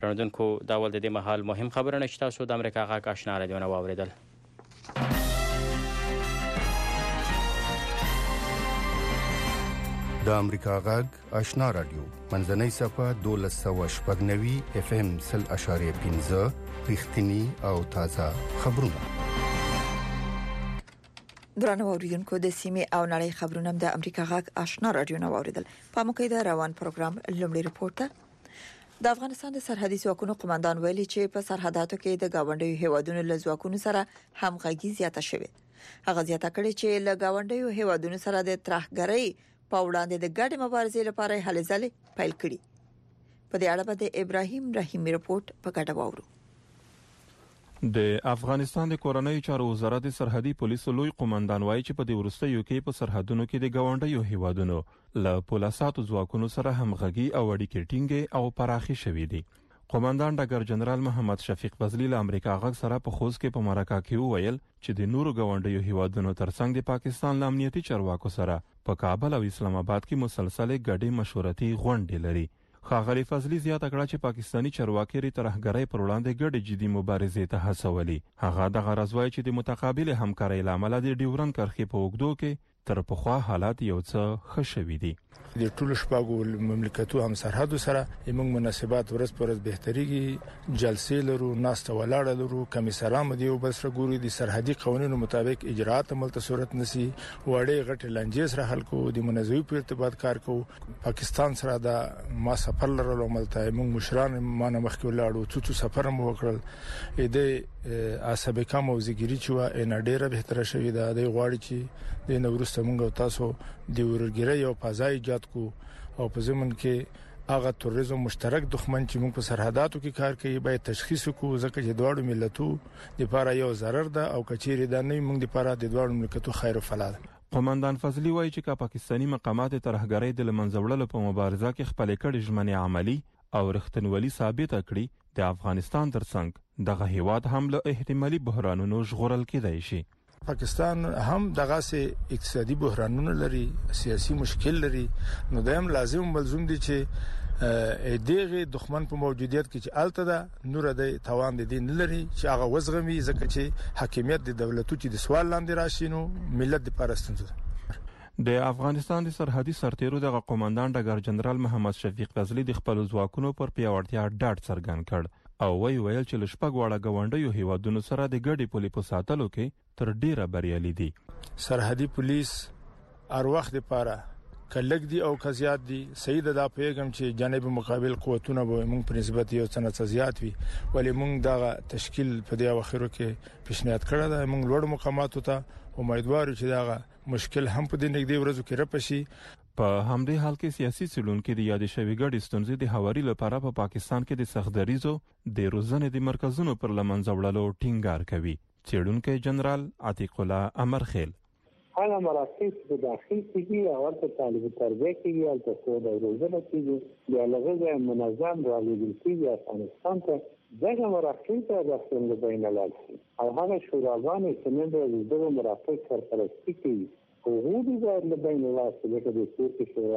رڼدونکو دا ول د دې مهال مهم خبرونه چې تاسو د امریکا غږ آشنا رادیو نه واورېدل. د امریکا غږ آشنا رادیو منځنۍ صفه 1290 FM 0.5 رښتینی او تازه خبرونه. درنو اوریدونکو د سیمې او نړۍ خبرونه د امریکا غږ آشنا رادیو نه واوریدل. په موکې د روان پروګرام لومړی رپورټ د افغانستان د سرحدي ځواکونو قومندان ویلي چې په سرحداتو کې د گاونډیو هیوادونو له ځواکونو سره همغږي زیاته شوه. هغه زیاته کړي چې له گاونډیو هیوادونو سره د ترهګرۍ په وړاندې د ګډ مبارزې لپاره هلې ځلې پیل کړي. په دې اړه به د ابراهیم رحیمي رپورټ په ګډه واورو. د افغانستان د کورنۍ چارو وزارت سرحدي پولیسو لوی قومندان وایي چې په دې وروستیو کې په سرحدونو کې د گاونډیو هیوادونو له پولیساتو ځواکونو سره همغږي او اړیکې ټینګې او پراخي شوې دي. قومندان ډاکټر جنرال محمد شفیق فضلی له امریکا غږ سره په خوست کې په مرکه کې وویل چې د نورو گاونډیو هیوادونو ترڅنګ د پاکستان له امنیتي چارواکو سره په کابل او اسلام آباد کې مسلسل ګډې مشورتي غونډې لري. ښاغلي فضلی زیاته کړه چې پاکستانی چارواکي ری ترهګرۍ پر وړاندې ګډې جدي مبارزې ته هڅولي. هغه د غرض وایي چې د متقابل همکارۍ لامل د ډیورن کرښې په اوږدو کې تر پخوا حالات یو څه ښه شوي دي. د ټولو شپږو مملکتو هم سرحدو سره موږ مناسبات ورځ پر ورځ بهتريږي. جلسې لرو، ناسته ولاړه لرو، کمیسران دی او بل سره ګوري د سرحدي قوانینو مطابق اجراءات عمل ته صورت نسی. وړې غټ لانجې سره حل کو، د منځوي په ارتباط کار کو. پاکستان سره د ما سفر لرلو عمل ته موږ مشران ما نه مخکې ولاړو، څو سفر مو وکړل. د اسابقه موزګری چې و ان ډیره بهتره شوې ده. د غواړي چې د نورسته موږ تاسو د ورګری او فضای ایجاد کو او په زمون کې هغه تروریزم مشترک دښمن چې موږ په سرحداتو کې کار کوي باید تشخیص کو، ځکه چې دواړو ملتو لپاره یو ضرر ده او کچېری ده نه موږ لپاره د دواړو ملتو خیر او فلاح. قومندان فضلی وایي چې پاکستانی مقامات ترهګرۍ د لمنځوړلو په مبارزه کې خپل کړي ژمنې عملی او رښتینولي ثابت کړي. د افغانستان ترڅنګ دغه هیواد هم له احتمالي بحرانونو ژغورل کېدای شي. پاکستان هم دغه سه اقتصادي بحرانونه لري، سیاسي مشکل لري، نو دایم لازم ملزم دي چې دغه دښمن په موجودیت کې چې الته ده نور د توان دي نه لري چې هغه وزغمي، ځکه چې حاکمیت د دولتو چې د سوال لاندې راشي نو ملت د پرستنځي. د افغانستان د سرحدي سرتیرو د قومندان ډاکټر جنرال محمد شفیق فضلی د خپل ځواکونو پر پیاوړتیا ډاډ څرګند کړ او ویل چې لشپږ واړه گاونډیو هیوادونو سره د ګډې پولې په ساتلو کې تر ډیره بریالي دي. سرحدي پولیس هر وخت لپاره کلک دي او کزيات دي. سید دا پیغام چې جانب مقابل قوتونه به موږ په نسبت یو څه زیات وي، ولی موږ دا تشکیل په دې اواخرو کې پیشنهاد کړی دا موږ لوړ مقاماتو ته امیدوار چې دا مشکل هم په دې نږدې ورځو کې رپشي. په همدې حال کې سیاسي څېړونکو د یاد شوی ګډ ستونزې د هواري لپاره په پاکستان کې د سختدریزو د روزنې د مرکزونو پر لمنځه وړلو ټینګار کوي. څېړونکی جنرال عتیق الله امرخیل هغه مراکز په داخل کې او ورته طالب تربیه کې او تاسو د روزنه کې د لغوه منظم راغلي کې افغانستان ته دغه مراکز ته د څنګه بینالال او هغه شوراګانې چې د مراکز سرپرستی کوي او دې د بینالال څخه د سیاسي شورا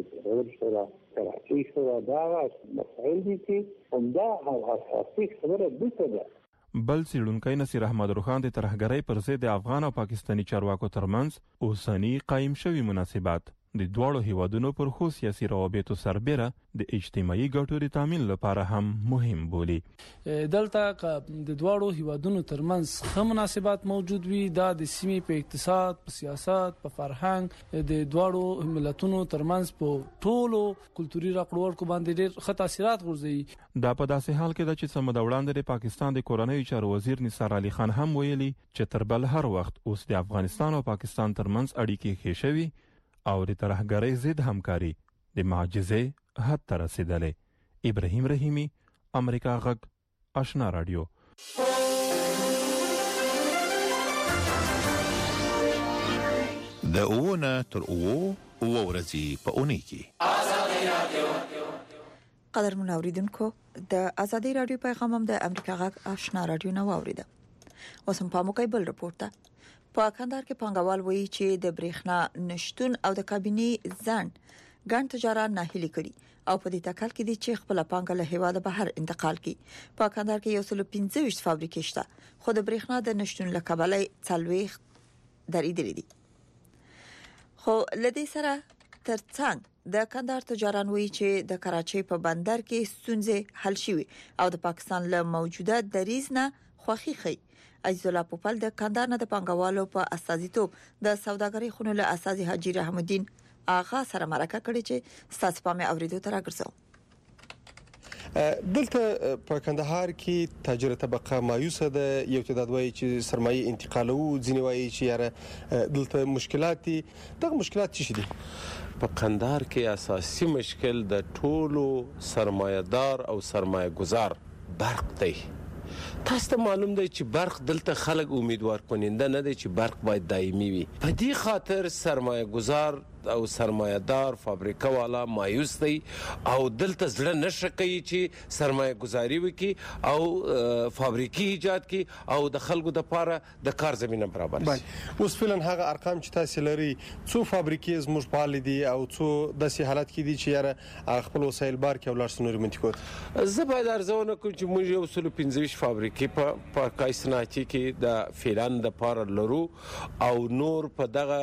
د شورا کراچي شورا دا مسائل دي چې همدا اساسي خبره ده. بل څېړونکی نصیر احمد روخان د ترهګرۍ پر ضد د افغان او پاکستانی چارواکو ترمنځ اوسنی قایم شوی مناسبات د دواړو هیوادونو پر خو سیاسي روابطو سربېره د اجتماعي ګټو د تامین لپاره هم مهم بولي. دلته د دواړو هیوادونو ترمنځ ښه مناسبات موجود وي. دا د سیمې په اقتصاد، په سیاست، په فرهنګ د دواړو ملتونو ترمنځ په ټولو کلتوري راکړورکو باندې ډېر ښه تاثیرات غورځوي. دا په داسې حال کې ده چې سمه د وړاندې د پاکستان د کورنۍ چارو وزیر نثار علي خان هم ویلي چې تر بل هر وخت اوس د افغانستان او پاکستان ترمنځ اړیکې ښې شوي او د ترهګرۍ ضد همکاري د معجزې حد ته رسیدلې. ابراهیم رحیمي، امریکا غږ آشنا رادیو. د اوونه تر اوو ورځې په اونۍ کې آزادي رادیو. قدر منوریدونکو د آزادي رادیو پیغام هم د امریکا غږ آشنا رادیو نو اوریده. اوس هم په موکایبل رپورټ په کندهار کې پنګوال وایي چې د برېښنا نشټون او د کابینې ځنډ ګڼ تجاران ناهیلي کړي او په دې تکل کې دي چې خپل پانګه له هیواده بهر انتقال کړي. په کندهار کې 115 فابریکې شته خو د برېښنا د نشټون له کبله 40 درېدلې دي. خو لدې سره ترڅنګ د کندهار تجاران وایي چې د کراچۍ په بندر کې ستونزې حل شوي او د پاکستان له موجوده دریځ نه خوښي خي. عزیز الله پوپل د کندهار نه د پنګوالو په استازیتوب د سوداګرۍ خونو له اساسي حاجی رحم الدین آغا سره مرکه کړې چې ستاسو په مې اوریدو تر راګرځو. دلته په کندهار کې تاجر طبقه مایوسه ده. یو تعداد وایي چې سرمایه انتقالو، ځینې وایي چې یاره دلته مشکلات دي. دغه مشکلات څه دي؟ په کندهار کې اساسي مشکل د ټولو سرمایه‌دار او سرمایه گزار برق دی. تاسو ته معلوم دی چې برق دلته خلک امیدوار کننده نه دی چې برق باید دایمي وي. په دې خاطر سرمایه گزار او سرمایه‌دار فابریکه والا مایوس دی او دلته زړه نشه کوي چې سرمایه گزاري وکړي او فابریکې ایجاد کړي او د خلکو د پاره د کار زمينه برابر شي. اوس فعلا هغه ارقام چې تاسو لري څو فابریکې زموږ فعال دي او څو داسې حالات کې دي چې یاره خپل وسایل بار کې ولر سنوري منتکوت. زه باید ارزونه کوم چې موږ یو 115 فابریکې په کایسناچي کې د فیلان د پاره لرو او نور په دغه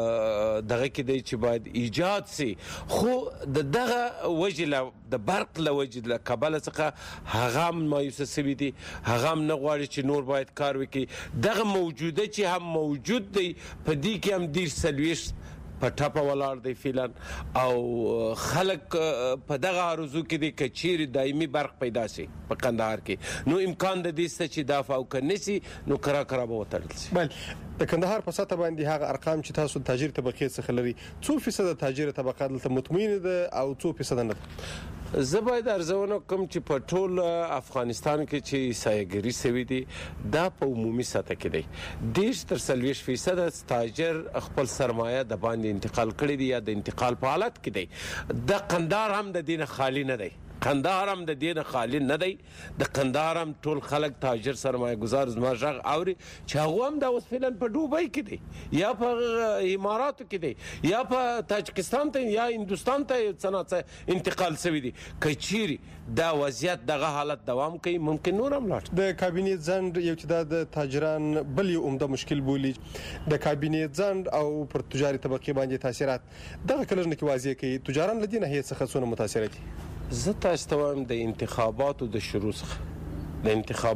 کې دی باید ایجاد سي. خو دغه وجله د برق له وجله کابل څخه هغه مایوس سوي دي، هغه نه غواړي چې نور باید کار وکړي. دغه موجوده چې هم موجود دی په دې کې هم ډیر سلويش په ټاپه ولاړ دی فعلن او خلک په دغه ارزو کې د کچيري دایمي برق پیدا شي په کندهار کې. نو امکان د دې چې دافع وکنيسي نو کرا به وتړل شي. بل د کندهار په سطح باندې هغه ارقام چې تاسو تاجر طبقه څخه لري 2% تاجر طبقه دلته مطمئن ده او 2% نه. زه باید ارزونه کوم چې په ټول افغانستان کې چې سایګری سوي دي دا په عمومي سطح کې دی. 10% تاجر خپل سرمایه د باندې انتقال کړی دی یا د انتقال په حالت کې دی. د قندهار هم د دین خالی نه دی. قندهار هم د دین خالی نه دی. د قندهار هم ټول خلک تاجر سرمایه گزار زما ژغ اوري چې هغه هم د اوس فعلن په دوبۍ کې دی یا په اماراتو کې دی یا په تاجکستان ته یا هندستان ته څنګه انتقال شوی دی. کچيري دا وضعیت دغه حالت دوام کوي ممکن نور هم لاړ. د کابینې ځند یو تعداد تاجران بل یو عمده مشکل بولی د کابینې ځند او پر تجاري طبقه باندې تاثیرات دغه کلرنه کې واضح کوي. تجاران لدینه هیڅ څه څونه متاثر دي. زه تاسو ته وایم د انتخاباتو د شروع څخه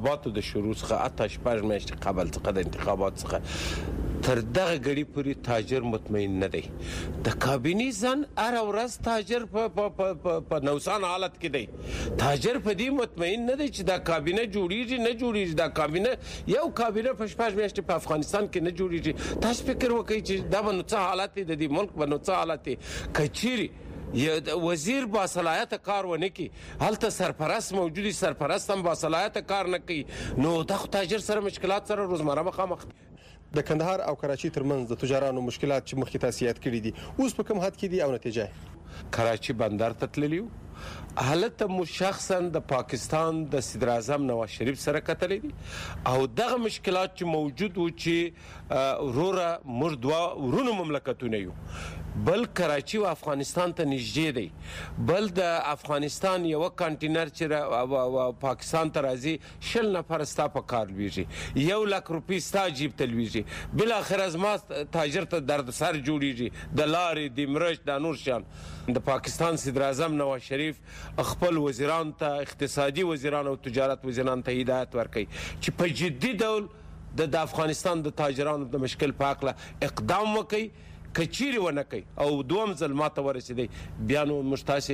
آتش پاش میاشتې قبل څخه د انتخابات څخه تر دغه غړي پوری تاجر مطمئن نه دی. د کابینې ځن هر ورځ تاجر په نوسان حالت کې دی. تاجر په دې مطمئن نه دی چې دا کابینه جوړیږي نه جوړیږي. دا کابینه یو کابینه په شپږ میاشتې په افغانستان کې نه جوړیږي. تاسو فکر وکړئ چې دا به نو څه حالت دی د دې ملک به نو څه حالت دی. کچيري وزیر با صلاحیت کار ونه کی هلته سرپرست موجودی سرپرست هم با صلاحیت کار نه کوي نو د تاجر سره مشکلات سره روزمره مخامخ. د کندهار او کراچۍ ترمنځ د تجارانو مشکلات چې مخکې تاسو یاد کړی دي اوس په کوم حد کې دي او نتیجه؟ کراچۍ بندر ته تللیو حالت مو شخصا د پاکستان د صدر اعظم نواز شریف سره کتلې دي او دغه مشکلات چې موجود و چې وروره مردوا ورونو مملکتونه یو بل کراچۍ او افغانستان ته نږدې دی بل د افغانستان یو کانټینر چې پاکستان ته راځي 10 نفر ستا په کار لويږي 1 لک روپۍ ستا جیب ته لويږي بل اخر از ما تاجر ته درد سر جوړیږي د لارې د مرش د نور شان د پاکستان صدر اعظم نواز شریف خپل وزیران ته اقتصادي وزیران او تجارت وزیران ته هدایت ورکړي چې په جدي ډول د افغانستان د تاجرانو د مشکل په اړه اقدام وکړي کچيري ونه کوي او دوم ځل ماته ورسېدی بیا نو مشتاسي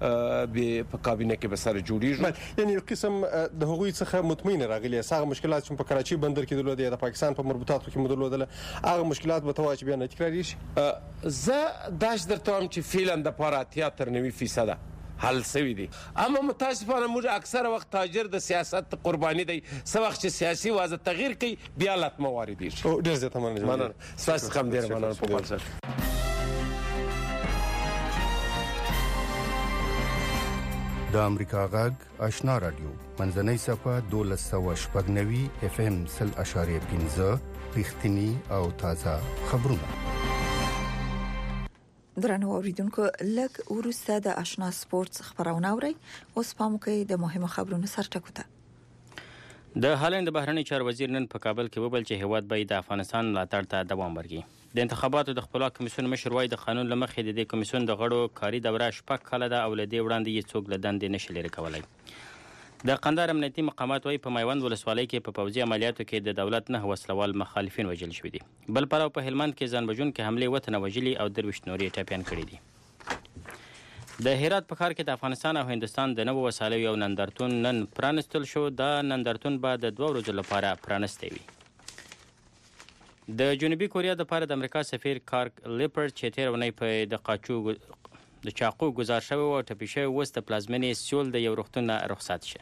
په کابینه کې به سره جوړیږي یعنی قسم د هغوی څخه مطمئن راغلي هغه مشکلات چې په کراچۍ بندر کې درلودي د پاکستان په مربوطاتو کې مدلودل هغه مشکلات به تواچ بیا نه تکراری شي زه داش درته هم چې فعلا د پاره 90% حل سوي دي اما متاسفانه موږ اکثر وخت تاجر د سیاست قرباني دی سو وخت چې سیاسي وازه تغییر کوي بیا لات موارد دي او ډیر زیات مننه تاسو کوم ډیر مننه په خپل سر د امریکا غږ آشنا رادیو منځنۍ صفه 1290 اف ام 0.15 رښتینی او تازه خبرونه درنو اوریدونکو لک ورسته د آشنا سپورتس خبرونه اوري اوس پام کوي د مهمه خبرونو سرټکوته د هالند بهرنی چارو وزیر نن په کابل کې وویل چې هیواد به د افغانستان ملاتړ ته دوام ورکړي د انتخاباتو د خپلواک کمیسیون مشر وای د قانون لمخې د دې کمیسیون د غړو کاري دوره شپږ کاله ده او لدې وړاندې یې څوک له دندې نشي لري کولای د قندهار امنیتي مقامات وای په میوند ولسوالۍ کې په پوځي عملیاتو کې د دولت نه وسلوال مخالفین وژل شوي دي بل پلو په هلمند کې ځان بجونکي حمله وطن وژلي او 23 نورې ټپيان کړي دي د هرات په ښار کې د افغانستان او هندستان د نوو وسایلو یو نندارتون نن پرانستل شو دا نندارتون به د 2 ورځو لپاره پرانستی وي د جنوبي کوریا د لپاره د امریکا سفیر کارک لیپرډ چې تیر ونی په د چاقو گزار شوی او ټپي شوی اوس د پلازمینې سیول د یو روغتون رخصت شه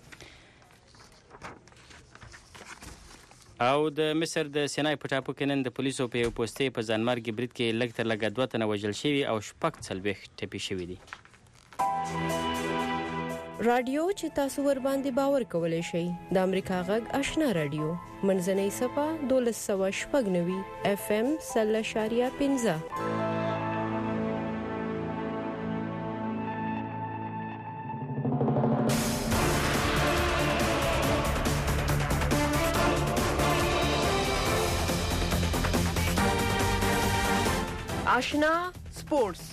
او د مصر د سینای په ټاپو کې نن د پولیسو په یو پوسټې په ځانمرګي برید کې لږ تر لږه 2 تنه وژل شوي او 40 ټپي شوي دي رادیو چې تاسو ور باندې باور کولای شئ د امریکا غږ آشنا رادیو منځنۍ صفه 1290 FM 0.15 Ashna Sports.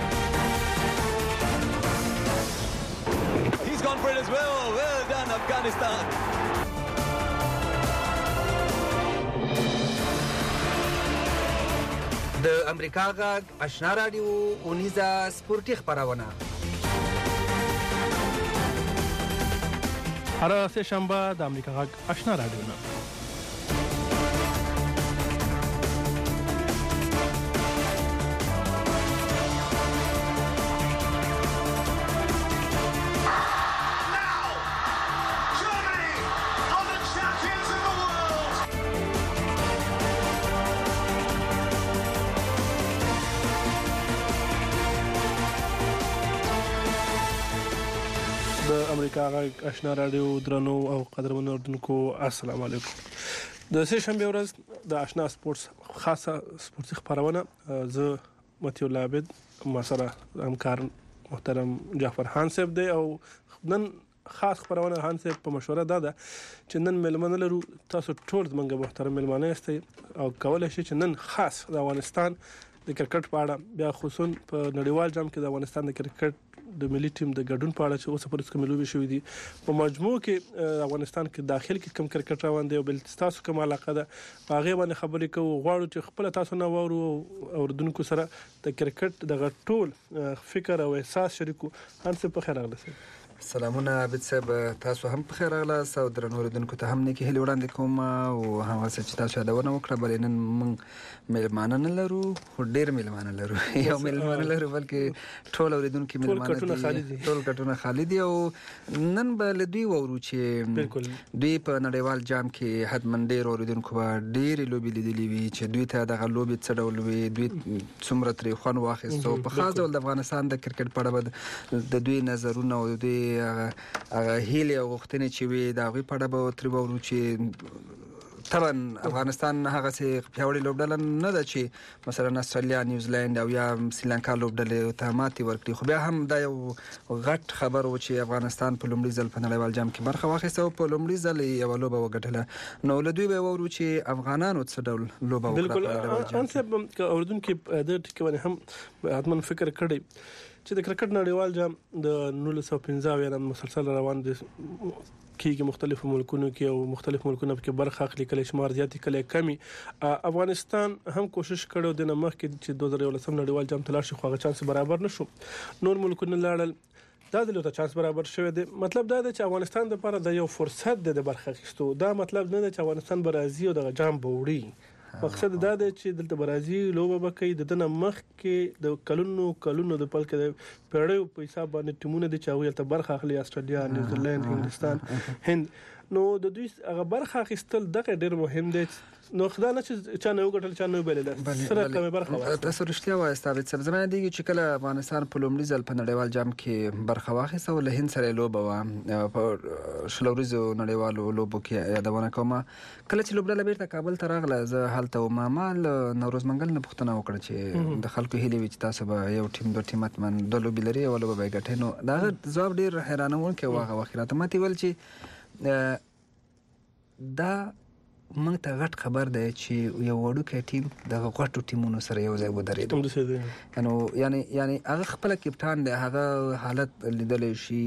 He's gone for it as well. Well done, Afghanistan. د امریکا غږ آشنا رادیو اونیزه سپورتي خبرونه هر سه شنبه د امریکا غږ آشنا رادیو نه امریکا غږ آشنا رادیو درنو او قدرمنو اردوونکو السلام علیکم د سه شنبه ورځ د آشنا سپورتس خاصه سپورتي خبرونه زه متي الله عبد ما سره همکار محترم جعفر خان صاحب دی او نن خاص خبرونه خان صاحب په مشوره ده چې نن ملمنه لرو تاسو ټول زمونږ محترم ملمنه استئ او کولای شئ چې نن خاص د افغانستان د کرکټ په اړه بیا خصوصا په نړیوال جام کې د افغانستان د کرکټ د ملي ټیم د ګډون په اړه چې اوس په کوم لوبي شوې دي په مجموع کې افغانستان کې داخل کې کم کرکټ روان دی او بل تاسو کوم علاقه ده هغه باندې خبرې کوو غواړو چې خپل تاسو نه وورو او اردوونکو سره د کرکټ د ټول فکر او احساس شریکو ان څه په خیر راغلی سلامونه عبد صاحب تاسو هم په خیر راغلاست او درنو اردوونکو ته هم نیکی هیله وړاندې کوم او هغه چې تاسو یادونه وکړه بل نن موږ ملمانه نه لرو خو ډیر ملمانه لرو یو ملمانه لرو بلکې ټول اوریدونکو ملمانه دي ټول کټونه خالی دي او نن به دوی وورو چې دوی په نړیوال جام کې حتمن ډیر اوریدونکو ډیر لوبي لیدلې وي چې دوی ته دغه لوبي څه ډول وي دوی څومره ترې خوان واخیستو په خاص ډول د افغانستان د کرکټ په اړه د دوی نظرونه او دوی هغه هیله او غوښتنې چې وي دا غوي په اړه به تر وورو چې طبعا افغانستان هغه څه پیاوړی لوبډل نه ده چې مثلا استرالیا نیوزیلند او یا سریلانکا لوبډل ته ماتي ورکړي خو بیا هم دا یو غټ خبر و چې افغانستان په لومړي ځل په نړیوال جام کې برخه واخیسته او په لومړي ځل یو لوبه وګټله نو له دوی به وورو چې افغانانو څه ډول لوبه وکړه ان څه اوردونکو د ټکی هم حتمن فکر کړی چې د کرکټ نړیوال جام د 1915 یا مسلسل روان دي کېږي مختلفو ملکونو کې او مختلف ملکونو کې برخه اخلي کله شمار زیاتې کله کمی افغانستان هم کوشش کړو د نمخ کې چې 2019 نړیوال جام تلاشي خو هغه چانس برابر نشو نور ملکونه لاړل دا د لوته چانس برابر شوی دی مطلب دا دی چې افغانستان د لپاره د یو فرصت د برخه اخیستو دا مطلب نه دی چې افغانستان برازي او د جام بوړي مقصد دا دی چې دلته برازي لوبه بکې د دنه مخ کې د کلونو د پل کې پیړیو په حساب باندې ټیمونه دي چې هغه ته برخه اخلي استرالیا نیوزیلند هندستان هند نو د دوی هغه برخه اخیستل دغه ډیر مهم دی. نو خدای نه چې چا نه وګټل چا نه وبلل سره کومه برخه تاسو رښتیا وایي ثابت صاحب زمانه دی چې کله افغانستان په لومړي ځل په نړیوال جام کې برخه واخیسته ول هند سره لوبه و په شلوريزو نړیوالو لوبو کې یادونه کوم کله چې لوبډله بیرته کابل ته راغله زه حالت او مامال نوروز منګل نه پښتنه وکړه چې د خلکو هیله وي چې تاسو به یو ټیم دوه ټیمات من د لوبي لري او لوبه به ګټي. نو دا ځواب ډیر حیرانون کې واغه وخیرات ماتي ول چې دا موږ ته غټ خبر دی چې یو وړوکی ټیم د غټو ټیمونو سره یو ځای ودرېد. نو یعنی هغه خپل کپټان دی هغه حالت لیدلی شي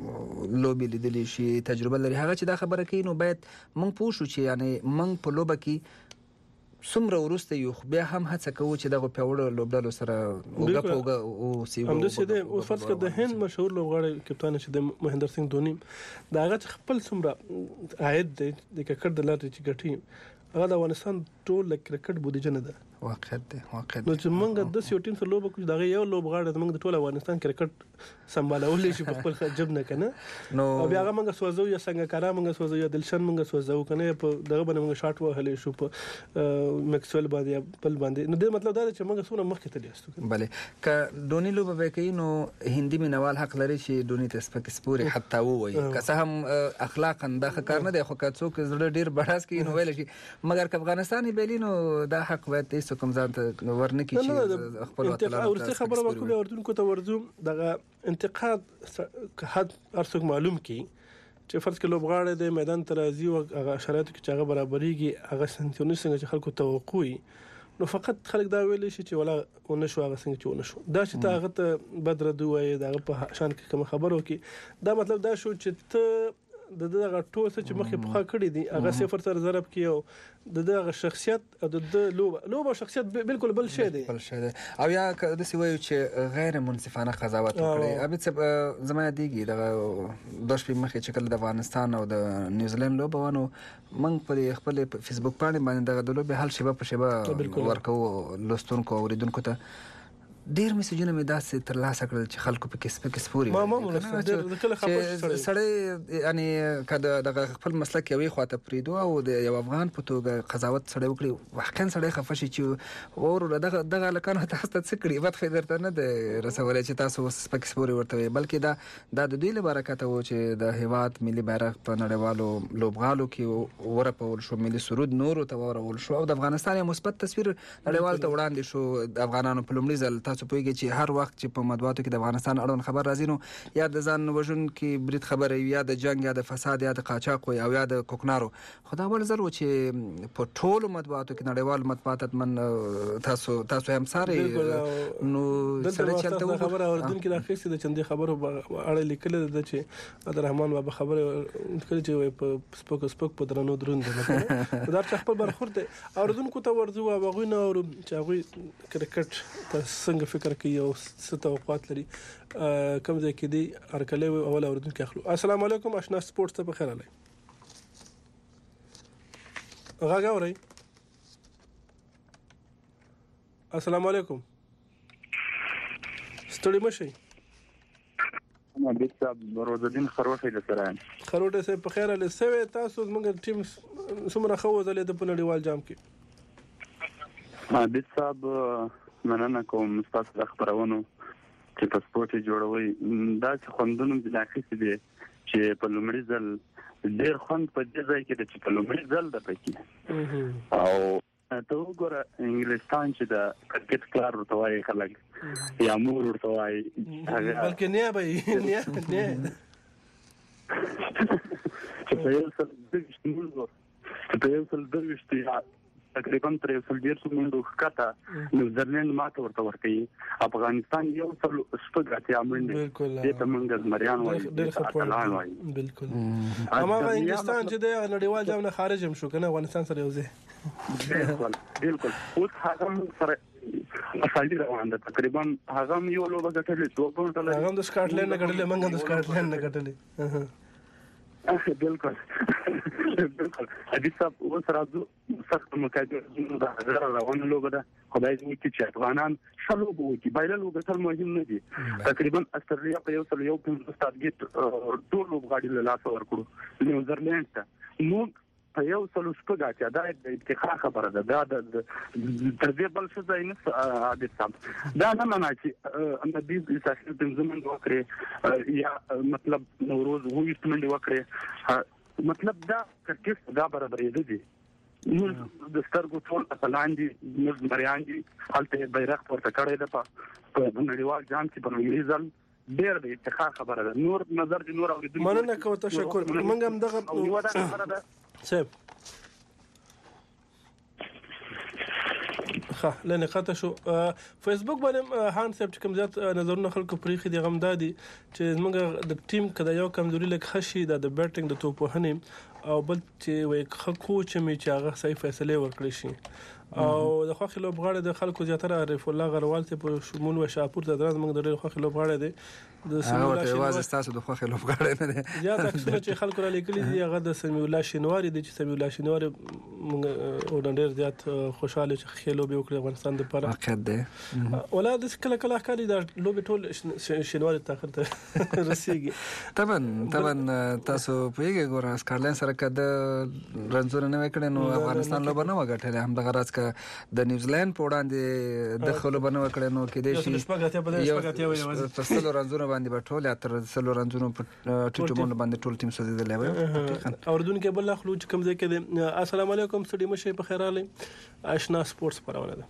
لوبي لیدلی شي تجربه لري هغه چې دا خبره کوي نو باید موږ پوه شو چې یعنی موږ په لوبه کې څومره ورسته یو بیا هم هڅه کوو چې دغه پیوړو لوبډالو سره وګپوګه او سیو هم د سیده او فرض کړه د هند مشهور لوبغاړی کپتان چې د مهندر سنگ دونی دا هغه خپل څومره عاید د کرکټ د لارې چې ګټي هغه د افغانستان ټول کرکټ بودیجه نه ده واقع ده نو چې موږ د سیو ټیم سره لوب کوو دا یو لوبغاړی د موږ د ټول افغانستان کرکټ سمبالول شي په خپل جب نه کنه نو بیا هغه موږ سوځو یا څنګه کارا موږ سوځو یا دلشن موږ سوځو کنه په دغه باندې موږ شاټ وهلې شو په مکسول باندې بل باندې نو د مطلب دا چې موږ سونه مخکې تللی استو بله ک دونی لوب به کوي نو هندي مینوال حق لري چې دونی ته سپک سپوري حتی وایي که څه هم اخلاقا دا کار نه دی خو که څوک زړه ډیر بڑاس کوي نو ویل شي مګر که افغانستان بیلینو دا حق وایي چې کوم ځان ته ورنه کی چې خپل وطن ورته خبره وکړو اردن کو ته ورزو دغه انتقاد حد ارڅوک معلوم کی چې فرض کړه لوبغاړي د میدان ترازی او هغه شرایط کې چې هغه برابرېږي هغه سنتونی څنګه چې خلکو توقعي نو فقط خلک دا ویل شي چې ولا ونشو هغه څنګه چې ونشو دا چې تا هغه ته بدر دوی دا په شان کې کوم خبرو کې دا مطلب دا شو چې ته د دغه ټول څه چې مخې په خا کړی دي هغه صفر سره ضرب کیو د دغه شخصیت او د لوبه شخصیت بالکل بل شی دی او یا د سی وایو چې غیر منصفانه قضاوت وکړي ابي زما دیږي د دوش په مخې چې کله د افغانستان او د نیوزیلند لوبه ونه من په خپل فیسبوک باندې دغه د لوبه حل شبه په شبه ورکو لستونکو اوریدونکو ته ډیر میسجونه مې داسې تر لاسه کړل چې خلکو په کې سپوري د کله خبر سړی یعنی کله د خپل مسلک یوې خواته پریدو او د یو افغان په توګه قضاوت سړی وکړي واقعا سړی خفه شي چې اور دغه لکانو تاسو ته څه کړی وخت درته نه د رسولې چې تاسو سپک سپوري ورته بلکې دا د دوی لپاره کته و چې د هیواد ملي بیرغ په نړیوالو لوبغالو کې ورپول شو ملي سرود نور ته ورول شو او د افغانستان یو مثبت تصویر نړیوال ته وړاندې شو د افغانانو په لومړي ځل تاسو پوهیږئ چې هر وخت چې په مطبوعاتو کې د افغانستان اړوند خبر راځي نو یا د ځان وژن کې برید خبره یا د جنگ یا د فساد یا د قاچاق او یا د کوکنارو خدا ول زر و چې په ټولو مطبوعاتو کې نړیوال مطبوعات من تاسو هم ساري نو سره چلته خبره اوردون کې راخېسته د چندې خبرو اړه لیکل د چې عبدالرحمن بابا خبره کله چې په سپوک په درنو دروند دا خپل برخورد اوردون کو ته ورځو او غوینه او چې غوي کرکټ څنګه فکر کوي او څه توقعات لري کوم ځای کې دی ارکلې اول اوردون کې اخلو. السلام علیکم آشنا سپورت ته بخیر علي غاګاوري السلام علیکم ستړي مشي محمد صاحب روزالدین خروټي د سره خروټي سه په خیر علي سوي تاسو موږ ټیم څومره خو زلې د نړیوال جام کې محمد صاحب مننه کوم تاسو د خبرونو چې په سپورت جوړوي دا چې خوندونه د اخیستې دي چې په لومړي ځل ډېر خوند په دې ځای کې د چې په لومړي ځل د پکې او ته وګوره انګلستان چې د کرکټ کلار ورته وایي خلک یا مور ورته وایي بلکې نه به نه چې په یو څل درويشتي تقریبا 300 منډو ښکته نیوزیلند ماته ورته افغانستان یو څل سپګاتیا منډه د تمنګ مریان وایي بالکل اما انګلستان چې د نړیوال جام نه خارج هم شو کنه افغانستان سره یوځه بالکل اوس هغه سره اصلي روان ده تقریبا هغه یو لوبه ګټلې 2 پونډه هغه د سکاټلند نه ګټلې منګ د سکاټلند نه ګټلې بالکل بالکل حدیث صاحب اوس راځو سخت مقابله د هزار روانه لوبه ده خدای دې چې افغانان شلو بو کې بایلل وګټل مهم نه دي تقریبا استرالیا په یو څل یو په ستارګیټ ټول لوبغاړي له لاس ورکړو نیوزرلند ته موږ په یو سلو شپږ چې دا د افتخار خبره ده دا د تر دې بل څه ځای نه عادت سم دا نه معنا چې نبی ساحل تنظیم وکړي یا مطلب نوروز وې تمند وکړي مطلب دا کټیس دا برابرې دي موږ د سترګو ټول اتلاندي موږ مریاندي حالته بیرغ ورته کړی ده په نړیوال جام کې په انګلیزل ډېر د افتخار خبره ده نور نظر دي نور اوریدل مننه کوم تشکر موږ هم دغه خبره ده صاحب ښه لنقاط شو فیسبوک باندې هان صاحب چې کوم زیات نظرونه خلکو پریخي دي غم دادي چې موږ د ټیم کده یو کمزوري لکه خشي د بیټینګ د توپوهنې او بل چې وای کوچ می چې هغه صحیح فیصله ورکړي شي او د خوخي لوبغاړي د خلکو زیاتره عارف الله غروال ته په شمول و شاپور د درز موږ د خوخي لوبغاړي دي د سمي الله شینواری تاسو د خوخي لوبغاړي نه دي زیات اکثر چې خلکو را لیکلي دي هغه د سمي الله شینواری دي چې سمي الله شینواری موږ ډېر زیات خوشاله چې خېلو به وکړي افغانستان د لپاره حقیقت دی ولادت کله کله ښکاري د لوبي ټول شینواری تاخر ته رسیږي طبعا تاسو پیګه ګور اسکارلین سره کده رنځونه نه وکړي نو افغانستان لوبه نه وګټله هم دغه راز د نیوزیلند په وړاندې د خلو بنو وکړي نو کې دي شي په رنځونه باندې په ټول اتر سلو رنځونه په ټیټمون باندې ټول ټیم سوزیدل وي اوردون کې بل خلوج کوم ځای کې السلام علیکم سړي مشه په خیر علي آشنا سپورتس پرونه ده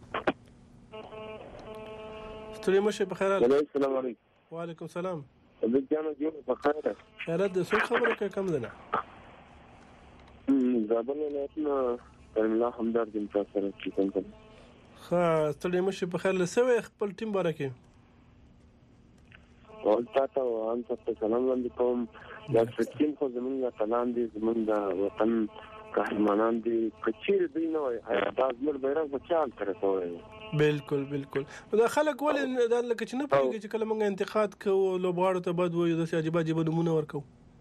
سړي مشه په خیر علي السلام علیکم وعلیکم السلام بجانو جو په خیر خیرت د څو خبره کم ده نه زابل ولایتنا الله همدارد تاسو سره چې کوم ښه ستړي مشه په خیر لسوي خپل ټیم بارکه او تاسو ان تاسو سلام وړاندې کوم دا ټیم خو زمونږ تلان دي زمونږ وطن قهرمانان دي کچیر دی نو دا زموږ بیرغ په چال سره کوي بالکل دا خلک ولې دا لکه چې نه پوهیږي چې کله موږ انتقاد کوو لوبغاړو ته بد وایو د عجیب نمونه ورکو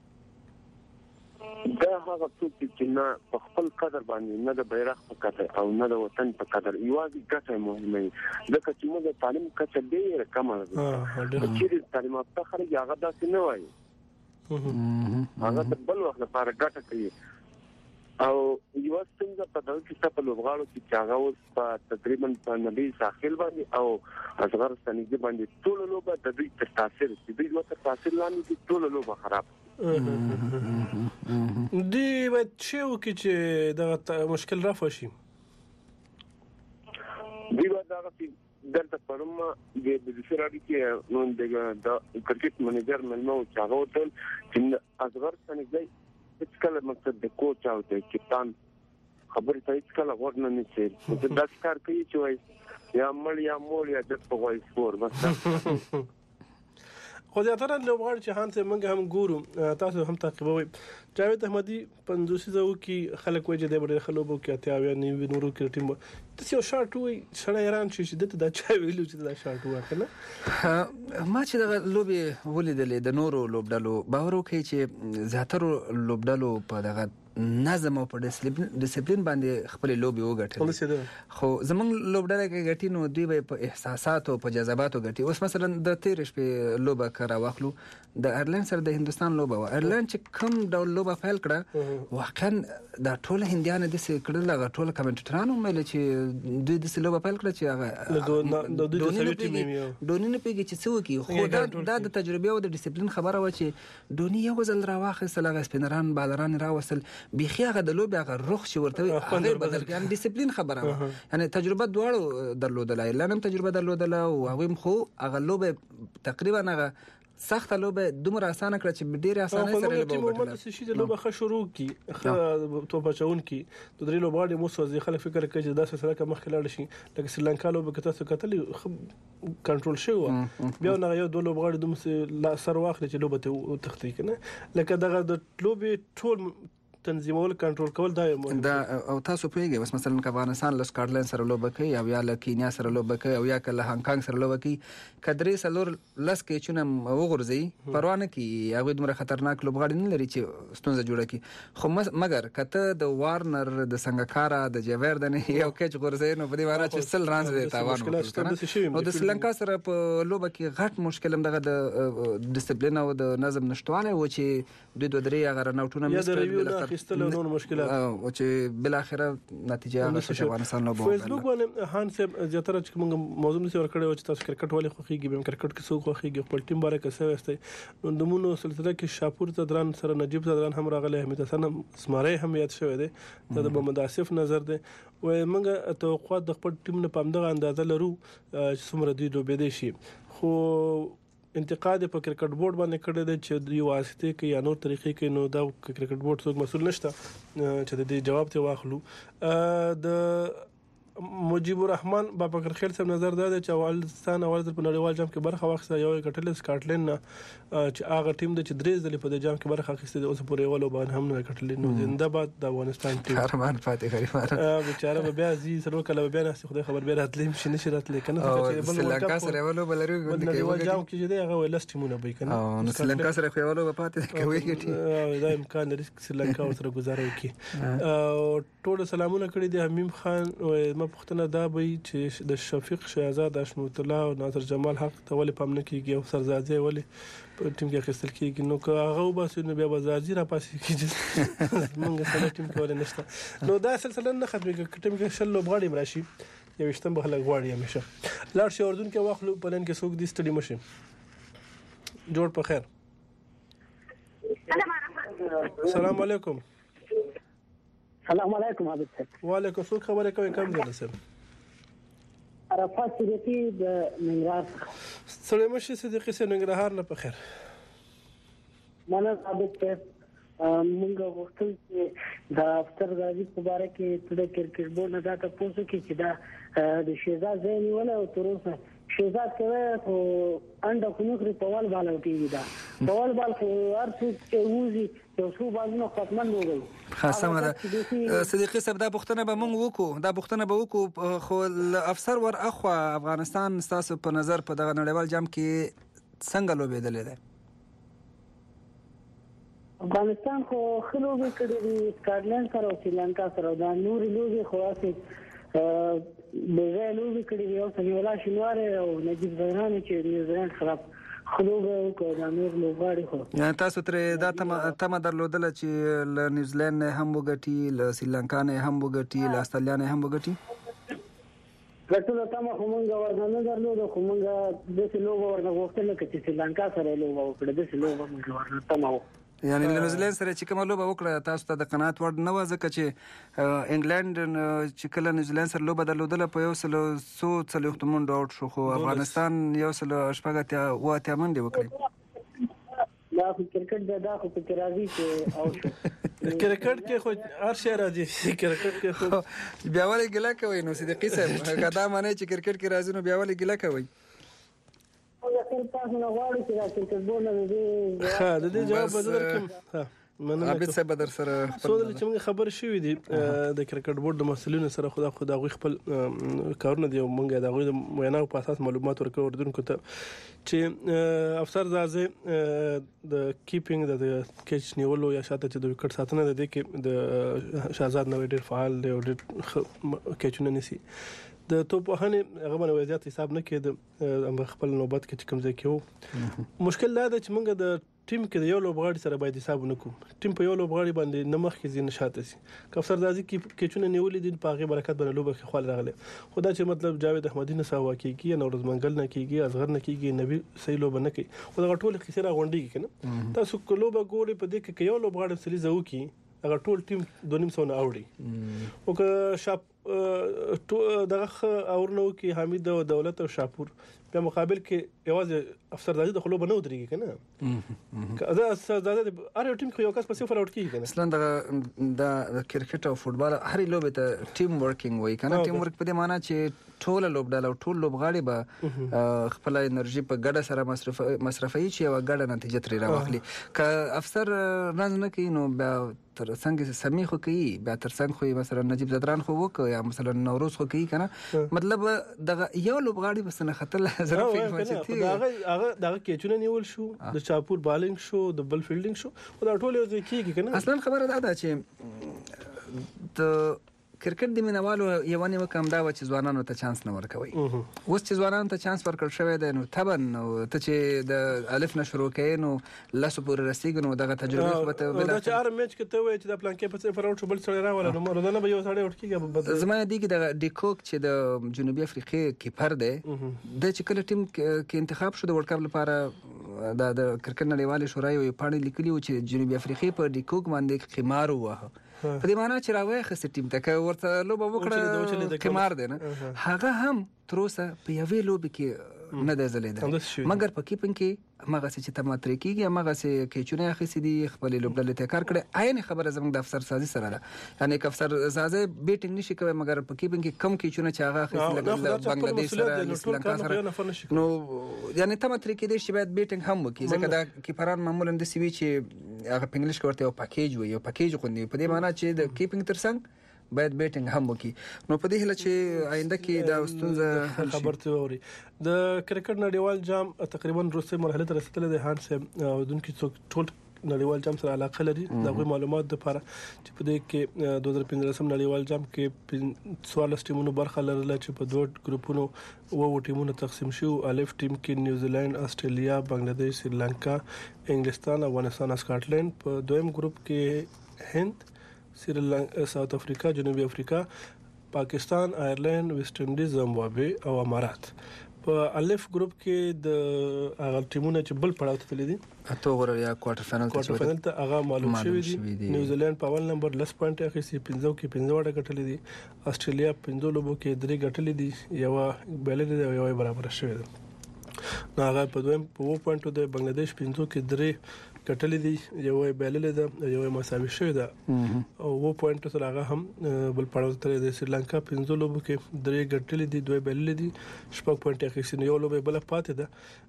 دا هغه څوک چې نه په خپل قدر باندې نه د بیرغ په قدر او نه د وطن په قدر یوازې ګټه مهمه ده ځکه چې موږ تعلیم کچه ډېر کم ده چې تعلیم په خارج هغه داسې نه وایي هغه د بل وخت لپاره ګټه کوي او یو څنګه په دغه کې په لوبغاړو کې هغه اوس په تقریبا په نبی ساحل باندې او اصغر سنیږي باندې ټول لوبه د دې تاثیر چې دوی ورته تاثیر لاندې ټول لوبه خراب دی بچو کې چې دا مشکل رافع شي دی دا دلته پرما د بشراري کې نو د کرکټ منیجر منو چې هغه ټول چې اصغر سنیږي هیڅ کله مقصد د کوچ او د کپتان خبرې ته هیڅ کله ورنه نه شي دا کار کوي چې وای یا مړ یا مول یا د پوهای سپور بس خو زیاتره لوبغاړي چې هانسه موږ هم ګورو تاسو هم تعقیبوي جاوید احمدي 50 زو کې خلک وجه د بډې خلوبو کې اتیا یا نیو نورو کې ټیم د یو شارټ وي سره ایران چې د چا ویلو چې د شارټ وکنه ما چې د لوبي ولیدلې د نورو لوبډلو باور وکړي چې زیاتره لوبډلو په دغه نظم او په ډیسپلین باندې خپل لوبي وګټل خو زمونږ لوبډله کې ګټي نو دوی به په احساسات او په جذباتو ګټي اوس مثلا د تیر شپې لوبه کرا واخلو د ایرلند سره د هندستان لوبه و ایرلند چې کوم ډول لوبه فعال کړه واقعا د ټول هندیان د څه کړل هغه ټول کمنټرانو مله چې دوی د لوبه فعال کړه چې هغه د دونی پیږي چې څو کې خو دا د تجربه او د ډیسپلین خبره و چې دونی یو ځل راوخه هغه سپینران بالران راوصل بيخي هغه د لوبي هغه رخ شي ورته هغه بدل کړي ډیسپلین خبره یعنی تجربه دواړو درلودله لنم تجربه درلودله او هغه خو هغه لوبه تقریبا هغه سخت لوبه دومره اسانه کړ چې ډیره اسانه سره لوبه وکړه چې شي د لوبه ښه شروع کی ښه تو بچون کی د درې لوبغاړي مو سوځي خلک فکر کوي چې دا سره کوم مخکې لاړ شي لکه سریلانکا لوبه کې تاسو کتل کنټرول شو بیا نه یو دوه لوبغاړي دوم سر واخلي چې لوبه ته تختی کنه لکه دغه د لوبه ټول تنظیمول کنټرول کول دا او تاسو پیږئ بس مثلا افغانستان له سکاټلند سره لوبه کوي او یا له کینیا سره لوبه کوي او یا له هانګ کانګ سره لوبه کوي کدرې سلور لس کې چونه وګورځي پروانه کې هغه دومره خطرناک لوبغاړي نه لري چې ستونزه جوړه کی خو مګر کته د وارنر د سنگکارا د جیوردن یو کچ غورځي نو په دې واره چې سل رانز د تاوان وکړي او د سریلانکا سره په لوبه کې غټ مشکل هم دغه د ډیسپلین او د نظم نشټواله و چې د دوه درې هغه راوټونه مستل نور مشکلات او چې بل اخره نتیجه هغه افغانستان لوبه فیسبوک باندې هان صاحب زیاتره چې موږ موضوع نشي ورکړی او چې تاسو کرکټ ولې خوخيږي به کرکټ کې څوک خوخيږي خپل ټیم باره کې څه وسته نو دمونو سلسله کې شاپور تدران سره نجیب تدران هم راغله حمید حسن اسماره هم یاد شوی دی دا د محمد آصف نظر دی و موږ توقعات د خپل ټیم نه پامدغه اندازه لرو چې څومره دی لوبې دي شي خو انتقاد په کرکټ بورډ باندې کړی دی چې دوی واسطه کې یا نور طریقې کې نو دا کرکټ بورډ څوک مسول نشته چې د دې جواب ته واخلو د مجيب الرحمن بابا کرخیل صاحب نظر دا دی چې افغانستان اول ځل په نړیوال جام کې برخه واخیسته یو کټل سکاټلند نه چې هغه ټیم د چې درې ځلې په جام کې برخه اخیسته اوس پورې ولو باندې هم نه کټل نو زنده باد د افغانستان ټیم قهرمان فاتح غریبان بیچاره به بیا زی سره کله بیا نه خدای خبر بیا راتلې شي نشي راتلې کنه چې سریلانکا سره ولو بلری نړیوال جام کې دې هغه ولست ټیمونه به کنه نو سریلانکا سره خو ولو په پاتې کوي کې دا امکان لري سریلانکا سره گزاره وکړي ټول سلامونه کړی دی حمیم خان ما پښتنه دا به چې د شفیق شهزاد حشمت الله او ناصر جمال حق ته ولې پام نه کیږي او سرزادي ولې په ټیم کې خستل کیږي نو که هغه بس نو بیا بازارجی را پاسې کیږي موږ سره ټیم کې ولې نشته نو دا سلسله نه ختمېږي ټیم کې شل لوبغاړي مراشي یو شتم به خلک غواړي همیشه لاړ شي اردن کې واخلو پلان کې څوک دي سټډي مشي جوړ په خیر السلام علیکم السلام علیکم عابد صاحب وعلیکم السلام خبره کوي کوم ځای صاحب عرفات صدیقی د ننګرهار سره مشي صدیقی سره ننګرهار نه په خیر مانه عابد صاحب موږ وختل چې د افسر غازی مبارک کې د کرکټ بورډ نه دا تاسو کې چې دا د شهزاد زینی ولا او تر اوسه شهزاد کوي خو انډه خنوخري په وال بالا وتیږي دا په وال بال خو ارڅ چې وځي یو څو باندې ختمن وګي خاصه ده صدیقي صاحب دا پښتنه به مونږ وکړو خو افسر ور اخو افغانستان تاسو په نظر په دغه نړیوال جام کې څنګه لوبېدل دي افغانستان خو خلوبې کړې دي سکاټلند سره او سریلانکا سره دا نور لوبې خاصه به لوبې کړې دي او سنیولا شنواره او نجیب زهران چې نیوزیلند خراب خلوبه او د نور لوبغاړي خو یعنی تاسو ترې دا تمه درلودل چې له نیوزیلند نه هم وګټي له سریلانکا نه هم وګټي له استرالیا نه هم وګټي ګټلو تمه خو مونږ ورننه درلود خو مونږ د سلوبه ورنه وختل چې سریلانکا سره لوبه وکړه د سلوبه مونږ ورنه تمه یعنی له نیوزیلند سره چې کومه لوبه وکړه تاسو ته د قناعت وړ نه و ځکه چې انګلند چې کله نیوزیلند سره لوبه درلودل په یو سل سو څلوخت منډه اوټ شو خو افغانستان یو سل شپږ واته منډه وکړي دا کرکټ دا خو په راځي چې او کرکټ کې خو هر شی راځي کرکټ کې خو بیا ولې ګلا کوي نو صدیقي صاحب کدا معنی چې کرکټ کې راځي نو بیا ولې ګلا کوي تاسو نه غواړئ چې دا کرکټ بورډ نه دی ها د دې جواب بدل کوم مننه عابد صاحب در سره سوال چې موږ خبر شوې دي د کرکټ بورډ د مسؤلینو سره خدا خپل کارونه دی موږ دا غوښتل موینه په اساس معلومات ورکړو اردوونکو ته چې افسر زازه د کیپینګ د کیچ نیولو یا شاته چې د وکټ ساتنه د دې کې د شهزاد نو ډېر فعال دی او ډېر کیچونه نسی د توپ وهنې هغه باندې وضعیت حساب نه کېد خپل نوبت کې کوم ځای کې مشکل دا ده چې موږ د ټیم کې یو لوبغاړي سره باید حساب وکړو ټیم په یو لوبغاړي باندې نمخ کې زین شاته سي کفسر دازي کې کېچونه نیولې دي په هغه برکت باندې لوبه کې خپل راغله خدا چې مطلب جاوید احمدی نه ساوا کېږي نورز منګل نه کېږي اصغر نه کېږي نبی صحیح لوبه نه کوي خو دا ټول کې سره غونډي کنه تاسو کو لوبه ګوري په دې کې یو لوبغاړي سلی زو کې هغه ټول ټیم 2.5 نه اوړي او که شاپ دغه اورنو کې حمید او دولت او شاپور په مقابل کې یوازې افسرداري د خلو بنو درېږي کنه دا افسرداري هر ټیم کې یو کس په صفر اوټ کیږي کنه اصلا د کرکټ او فوتبال هر لوبه ته ټیم ورکینګ وای کنه ټیم ورک په دې معنی چې ټول لوبډاله او ټول لوبغاړي به خپل انرژي په ګډه سره مصرفي چې یو ګډه نتیجه ترې راوخلي ک افسر رنځ نه کوي نو بیا تر څنګه سمي خو کوي بیا تر څنګه خو مثلا نجیب زدران خو وک یا مثلا نوروز خو کوي کنه مطلب دغه یو لوبغاړي بس نه خطر زره هغه دغه کېچونه نیول شو د چاپور بالینګ شو د بل فیلډینګ شو دا ټول یو ځای کیږي کنه اصلا خبره ده چې د کرکټ د مینوالو یو نیمه کم دا و چې ځوانانو ته چانس نه ورکوي اوس چې ځوانانو ته چانس ورکړ شوی دی نو تبن نو ته چې د الف نه شروع کړي نو لاسو پورې رسیږي نو دغه تجربه خو ته بل دا چې ار میچ کې ته وای چې د پلان کې په صفر اوټ بل سره راول نو مرونه به یو سړی اوټ کیږي زما دی کې د ډیکوک چې د جنوبي افریقې کیپر دی د چې کله ټیم کې انتخاب شو د ورلد کپ لپاره د کرکټ نړیوال شورا یو پاڼې لیکلی و چې جنوبي افریقې په ډیکوک باندې قمار ووهه په دې معنی چې راوي خسته ټیم ته ورته لوبه وکړه قمار دی نه هغه هم تر اوسه په یوې لوبه کې نه دی ځلیدل مګر په کیپینګ کې هغه چې تماتري کیږي هغه چې کېچونه اخیسي دي خپل لوبډلې ته کار کړي عین خبره زموږ د افسر سازي سره ده یعنی ک افسر سازي بیټینګ نشي کوي مګر په کیپینګ کې کم کېچونه چې هغه اخیسي لکه بنگلاديش سره سریلانکا سره نو یعنی تماتري کې دي چې باید بیټینګ هم وکړي ځکه دا کیپران معمولا د سیوی چې هغه په انګلیش کې ورته یو پاکیج وي یو پاکیج خو نه په دې معنی چې د کیپینګ ترڅنګ باید بیټینګ هم وکړي نو په دې هله چې آینده کې دا ستونزه خبرته ووري د کرکټ نړیوال جام تقریبا وروستۍ مرحله ته رسیدلې ده هانس او دونکو څوک ټول نړیوال جام سره علاقه لري دغه معلومات لپاره چې په دې کې 2015 نړیوال جام کې 14 ټیمونو برخه لرله چې په دوه ګروپونو وو ټیمونو تقسیم شو الف ټیم کې نیوزیلند استرالیا بنگلاديش سریلانکا انګلستان افغانستان اسکاټلند په دویم ګروپ کې هند سریلانکا ساوث افریقا جنوبي افریقا پاکستان آیرلند ویسټ انډیز زیمبابوے او امارات په الف ګروپ کې د هغه ټیمونه چې بل پړاو ته تللي دي اته غوړ یا کوارټر فائنل ته هغه معلوم شوی دي نیوزیلند په اول نمبر 10 پوینټ اخیسي 15 کې 15 وړه ګټلې دي استرالیا 15 لوبو کې 3 ګټلې دي یو بیلل دی یو برابر شوی دی نو هغه په دویم په 2 پوینټو د بنگلاديش 15 کې 3 کټلې دي یو بیلل ده یو مساوي شوی ده او 2 پوینټ سره هغه هم بل پړاو ته د سریلانکا 15 لوبو کې 3 کټلې دي 2 بیلل دي 6 پوینټ اخیسي یو لوبه بل پاتې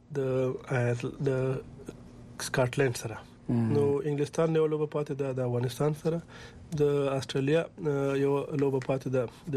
ده د سکاټلند سره نو انګلستان یو لوبه پاتې ده د افغانستان سره د استرالیا یو لوبه پاتې ده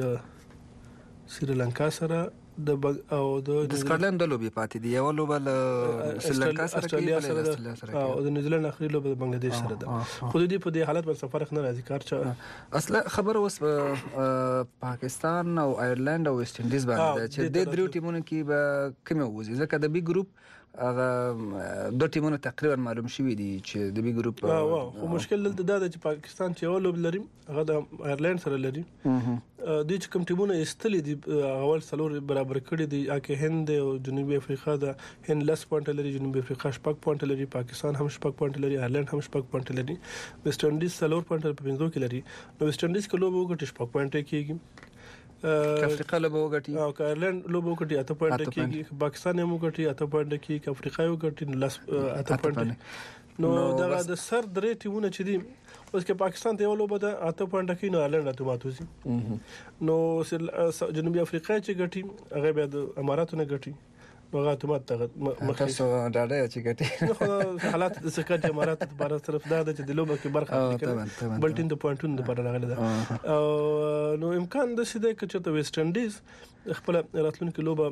د سریلانکا سره د سکاټلند د لوبي پاتې دی یو لوبه ل سریلانکا سره کې او د نیوزیلند اخري لوبه د بنگلاديش سره ده خو دې په دې حالت باندې فرق نه راځي کار چې اصله خبر اوس پاکستان او آیرلند او ویسټ انډیز باندې چې د درو ټیمونو کې به کوم وځي ځکه د بي ګروپ هغه دوه ټیمونه تقریبا معلوم شوي دي چې د بي ګروپ خو مشکل دلته دا چې پاکستان چې اول لوب لري هغه د آیرلند سره لري د چې کوم ټیمونه استلې دي اول سلور برابر کړي دي اکه هند او جنوبي افریقا د هند لس پوینټ لري جنوبي افریقا شپږ پوینټ لري پاکستان هم شپږ پوینټ لري آیرلند هم شپږ پوینټ لري ویسټ انډیز سلور پوینټ په 15 کې لري نو ویسټ انډیز کې لوب وګټي شپږ پوینټ کېږي افریقا له وګټي او آیرلند له وګټي 8 پوینټ کېږي پاکستان هم وګټي 8 پوینټ کېږي افریقا وګټي 8 پوینټ نو دا د سر درې ټیمونه چې دي اوس کې پاکستان ته یو لوبه ده 8 پوینټ کې نو آیرلند ته ماتوي نو جنوبي افریقا چې ګټي هغه بیا د اماراتو نه ګټي هغه اتومات ته تاسو ډاډه چې ګټي حالات د سکه امارات په بار طرف دا د لوبه کې برخه کوي بل ټیم د پوینټونو لپاره راغلی ده او نو امکان د سیده کې چې ویسټ انډیز خپل راتلونکو لوبه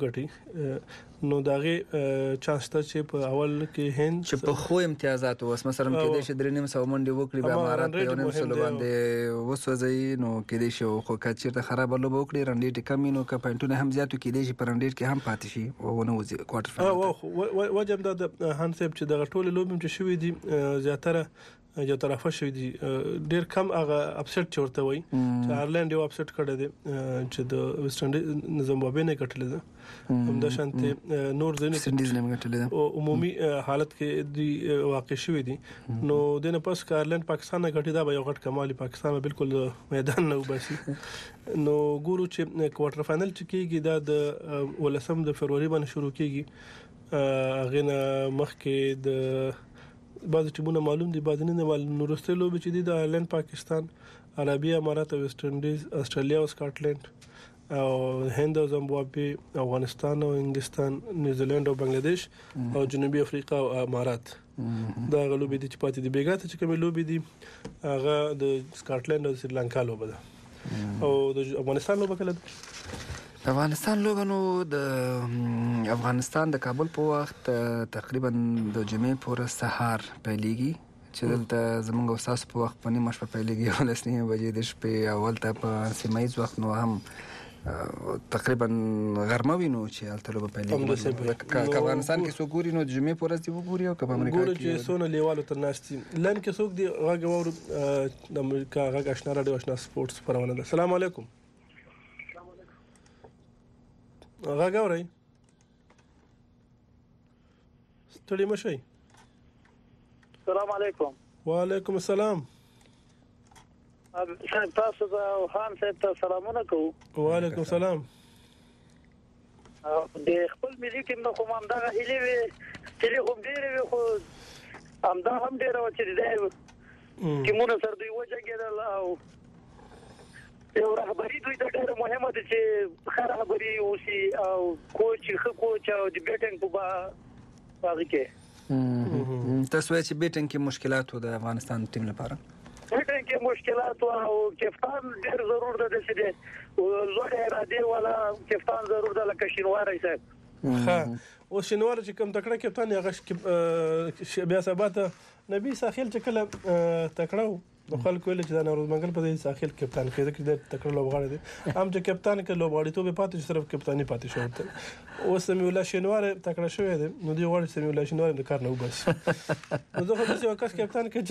وګټي نو داغه چانس ته چې په اول کې هند چې په خو امتیازات اوس مثلا کې د شدري نیم سو منډي وکړي به امارات په نیم سو باندې وسوځي نو کې د شو خو کچیر ته خراب لوبه وکړي رنډي کمینو کا پوینټونه هم زیاتو کې د شي پرنډي کې هم پاتې شي ونه وځي کوارټر فائنل وجب د هانسب چې د ټوله لوبم چې شوې دي زیاتره یو طرفه شوې دي ډیر کم هغه اپسټ چورته وای چې آیرلند یو اپسټ کړی دی چې د ویسټ انډیز زیمبابوے نه کټل ده هم د شانته نور دنه سندیز نه غټل او عمومي حالت کې دی واقع شوی دي نو دنه پس کارلند پاکستان غټي دا به یو غټ کمال پاکستان بالکل میدان نه وباسي نو ګورو چې کوارټر فائنل چې کېږي دا د ولسم د فروری باندې شروع کېږي غنه مخکې د بعض ټیمونه معلوم دي بعض نه معلوم نو رسته لوب چې دي د آیرلند پاکستان عربي امارات او ویسټ انډیز استرالیا او سکاټلند او هند او زامبابوي افغانستان او انګلستان نیوزیلند او بنگلاديش او جنوبي افریقا او امارات دا غلوبې دي چې پاتې دي بیګاته چې کومې لوبې دي هغه د سکاټلند او سریلانکا لوبه ده او د افغانستان لوبه کله افغانستان لوبنو د افغانستان د کابل په وخت تقریبا د جمعې پورې سهار پیلېږي چې دلته زمونږ استاد په وخت په نیمه شپه پیلېږي او لسنی بجې د شپې اول ته په سیمایي وخت نو هم تقریبا غرمه وینو چې الته لوبه پیلېږي افغانستان کې څوک ګوري نو د جمعې پورې دی وګوري او په امریکا کې ګوري چې سونه لیوالو تر ناشتي لن کې څوک دی هغه ورو د امریکا هغه آشنا راډیو آشنا سپورتس پرونه ده السلام علیکم هغه ګورئ ستړي مشي السلام علیکم وعلیکم السلام صاحب تاسو او خان صاحب ته سلامونه کوو وعلیکم السلام د خپل ملي ټیم نو کوم دا هلي وي چې کوم ډیر خو امدا هم ډیر و چې دی چې مونږ سره دوی وځګیدل او یو رهبری دوی ته ډیر مهمه ده چې خبري اوسي او کوچ او د بیټینګ په باندې کې تاسو چې بیټینګ کې مشکلات و د افغانستان ټیم لپاره بیټینګ کې مشکلات او کپتان ډیر ضرور ده چې لوړ اراده ولا کپتان ضرور ده لکه شینواری صاحب ها او شینواری چې کوم تکړه کپتان هغه بیا ثبات نبی ساحل چې کله تکړه نو خلکو ویل چې دا نوروز منګل په دې ساحل کپتان کې د تکړه لوبغاړي دي هم چې کپتان کې لوبغاړي ته به پاتې صرف کپتانی پاتې شو او سمي الله شینوار تکړه شوی دی نو دی غواړي سمي الله شینوار د کار نه وبس نو زه خو دې وکاس کپتان کې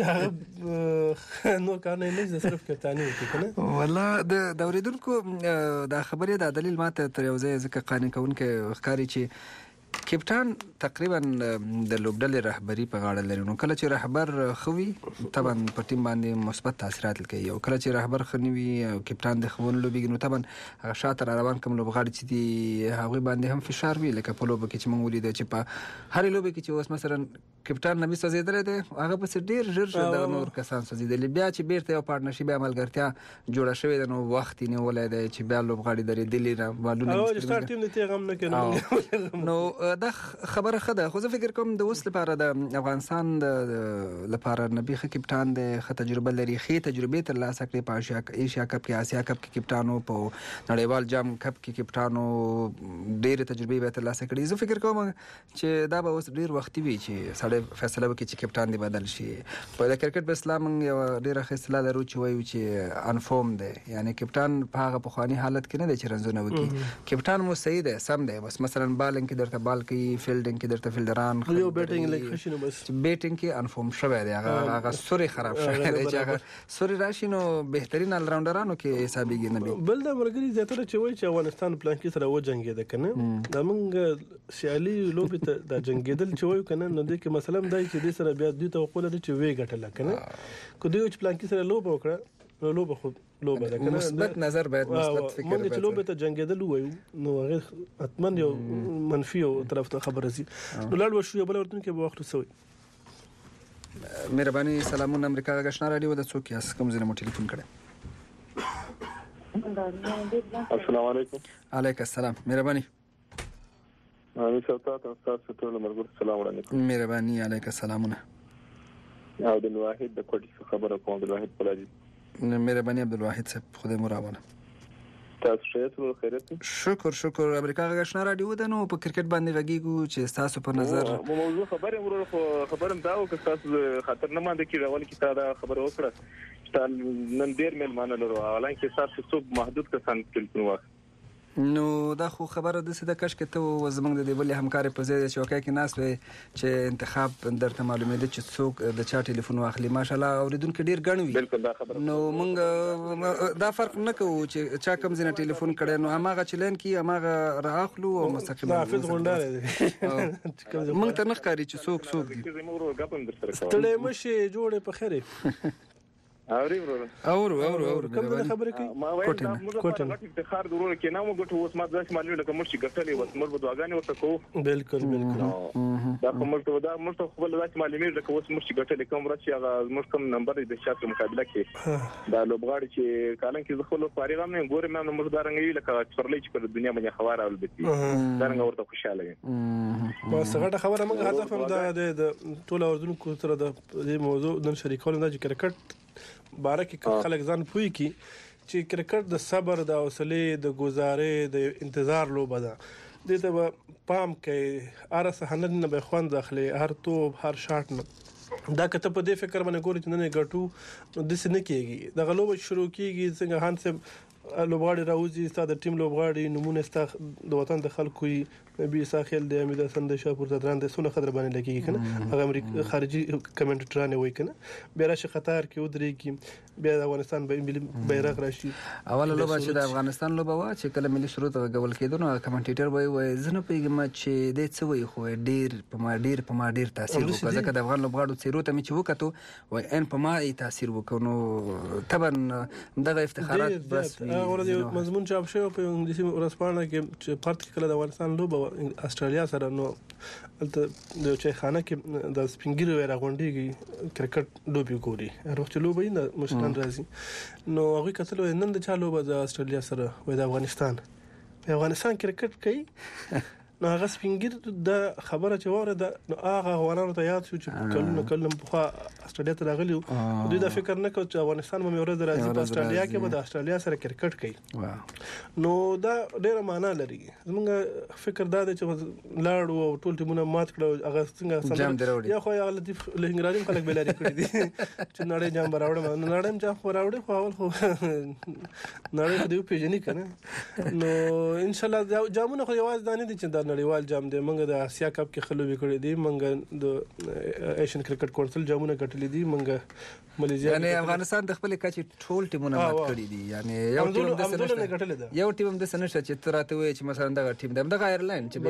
چې نو کار نه نه صرف کپتانی کوي کنه والله د اوریدونکو دا خبره د دلیل ماته تر یو ځای ځکه قانون کوونکې ښکاری چې کپتان تقریبا د لوبډلې رهبری په غاړه لري نو کله چې رهبر خوي طبعا په ټیم باندې مثبت تاثیرات کوي او کله چې رهبر خنوي او کپتان د خون لوبي نو طبعا هغه شاته روان کوم لوبغاړي چې دی هغه باندې هم فشار وی لکه په لوبه کې چې موږ ولیدل چې په هر لوبه کې چې اوس مثلا کپتان نبی سوزیدل دی هغه په ډیر ژر د نور کسان سوزیدل بیا چې بیرته یو پارتنرشپ عملګرتیا جوړه شوې ده نو وخت یې ولای دی چې بیا لوبغاړي درې دلی را والونه او ستارت ټیم ته غم نه کوي نو دا خبره خده خو زه فکر کوم د اوس لپاره د افغانستان لپاره نبی کپتان د تجربه لري خې تجربه تر لاسه کړې په ایشیا کپ کې آسیا کپ کې کپتانو په نړیوال جام کپ کې کپتانو ډېر تجربه به تر لاسه کړې زه فکر کوم چې دا به اوس ډېر وخت وي چې سړی فیصله وکړي چې کپتان دی بدل شي په کرکټ په اسلام یو ډېر خصله لرو چې وایو چې انفورم دی یعنی کپتان په هغه پخوانی حالت کې نه دی چې رنځونه وکړي کپتان مو صحیح دی سم دی بس مثلا بالنګ کې درته بال کوي فیلډینګ کې درته فیلډران یو بیټینګ لکه خشنو بس بیټینګ کې انفورم شوی دی هغه سوري خراب شوی دی چې هغه سوري راشي نو بهترین ال راونډرانو کې حسابيږي نه بل د مرګري زیاتره چې وایي چې افغانستان پلان کې سره و جنگیده کنه د موږ سیالي لوبي ته د جنگیدل چې وایو کنه نو د کې مثلا دای چې د سره بیا د توقع لري چې وی غټل کنه کو دوی چې پلان کې سره لوب وکړه نو لوب خو لوبه ده کنه مثبت نظر باید مثبت فکر باید موږ چې لوبه ته جنگیدل وایو نو هغه اتمن یو منفي او طرف ته خبره زی نو لاړ ورشو یو بل ورته کې به وخت وسوي مهرباني سلامونه امریکا غشنا رادیو د څوک یاس کوم ځای مو ټلیفون کړه السلام علیکم علیکم السلام مهرباني امي ستا تاسو ته مرګ السلام علیکم مهرباني علیکم السلامونه او د واحد د کوټي خبره کوم د واحد پلاجي مهرباني عبدالواحد صاحب خدای مو راوونه تاسو ښه خیرت شکر امریکا غشنا رادیو د نو په کرکټ باندې غږیږو چې تاسو په نظر موضوع خبره ورو خبرم دا او که تاسو خطر نه مانده کی راول کی تا دا خبره وکړه چې نن ډیر مېلمانه لرو حالانکه تاسو څوک محدود کسان ټلیفون واخ نو دا خو خبره د څه د کش کې ته زمنګ د بل همکار په ځای چې وکای کې ناس وي چې انتخاب درته معلومه ده چې څوک د چا ټلیفون واخلي ماشاءالله اوریدونکو ډیر غنوي بالکل دا خبره نو مونږ دا فرق نه کوو چې چا کوم ځنه ټلیفون کړي نو هغه چلین کې هغه راخلو او مستقیم حافظ غونډه دي مونږ ته نه ښکاری چې څوک دي ستړي مشي جوړه په خیره اوري ورو کوم خبره کوي ما وایم دا موږ په افتخار ضرور کې نه موږ ټول اوس ما ځکه معلومه لکه مرشي ګټلې وس موږ په دواګانې ورته کوو بالکل دا موږ ته خپل ځات معلومه لکه اوس مرشي ګټلې کوم راځي هغه موږ کوم نمبر د شاته مقابله کې دا لوبغاړي چې کالن کې زخه له فارغ هم ګورم نو موږ دا رنګ لکه پرلې چې په دنیا باندې خبره اول بتي دا رنګ ورته خوشاله یم بس هغه خبره موږ هدف هم د ټول اوردونکو سره د دې موضوع نن شریکول نه چې کرکټ بارکه خلک ځان پوي کی چې کرکټ د صبر د حوصله د گزارې د انتظار لوبه ده د ته پام کوي ار صحنه نه به خوند داخلي هر توپ هر شاټ نه دا کته په دې فکر باندې ګوري چې نه ګټو د څه نه کیږي د غلوب شروع کیږي څنګه هانسه لوبغاړي راوځي ستاسو ټیم لوبغاړي نمونه ستاسو د وطن د خلکو بي ساحل د امید حسن د شاپور زدران د سونه خبر باندې لګیږي کنه هغه امریکا خارجي کمنټران وای کنه بیا راشه قطر کې ودرېږي بیا د افغانستان به بیرغ راشي اوله لوبه چې د افغانستان لوبه وا چې کله ملي شروع ته غول کېدو نو کمنټیټر وای زنه پیګم چې د څه وای خو ډیر په ما ډیر تاثیر وکړ ځکه د افغان لوبغاړو چیرې ته مې چې وکړو وای ان په ما یې تاثیر وکړ نو طبعا دغه افتخارات بس اورځي مضمون چاپ شوی په انګلیسي ورسپانه کې چې پارت کله د افغانستان لوبه استرالیا سره نو د چای خانه کې د سپینګری ویرا غونډيږي کرکټ لوبي ګوري روغ لوبي نه مشکان راځي نو هغه کتل نن د چا لوبه د استرالیا سره وای د افغانستان کرکټ کوي نو هغه سپینګر د خبره چې وره د نو هغه غوانانو ته یاد شو چې کلم په استرالیا ته راغلی دوی دا فکر نه کوي چې افغانستان به ورځ راځي په استرالیا کې به د استرالیا سره کرکټ کوي نو دا ډیره معنا لري زموږ فکر دا دی چې لاړو او ټول ټیمونه مات کړو هغه څنګه یا خو هغه لطیف لهنګرادي خلک بلاري کړی دي چې نړۍ جام راوړم نړۍ جام راوړې خو اول خو نړۍ دې پیژنې کنه نو ان شاء الله جامونه خو یوازې دانه دي چې نړیوال جام دی منګه د اسیا کپ کې خلو وکړي دي منګه د ایشین کرکټ کونسل جامونه ګټلې دي منګه ماليزیا یعنی افغانستان د خپل کچې ټول ټیمونه مات کړي دي یعنی یو ټیم د سنشت چې تراته وي چې مثلا دغه ټیم دغه ایرلاین چې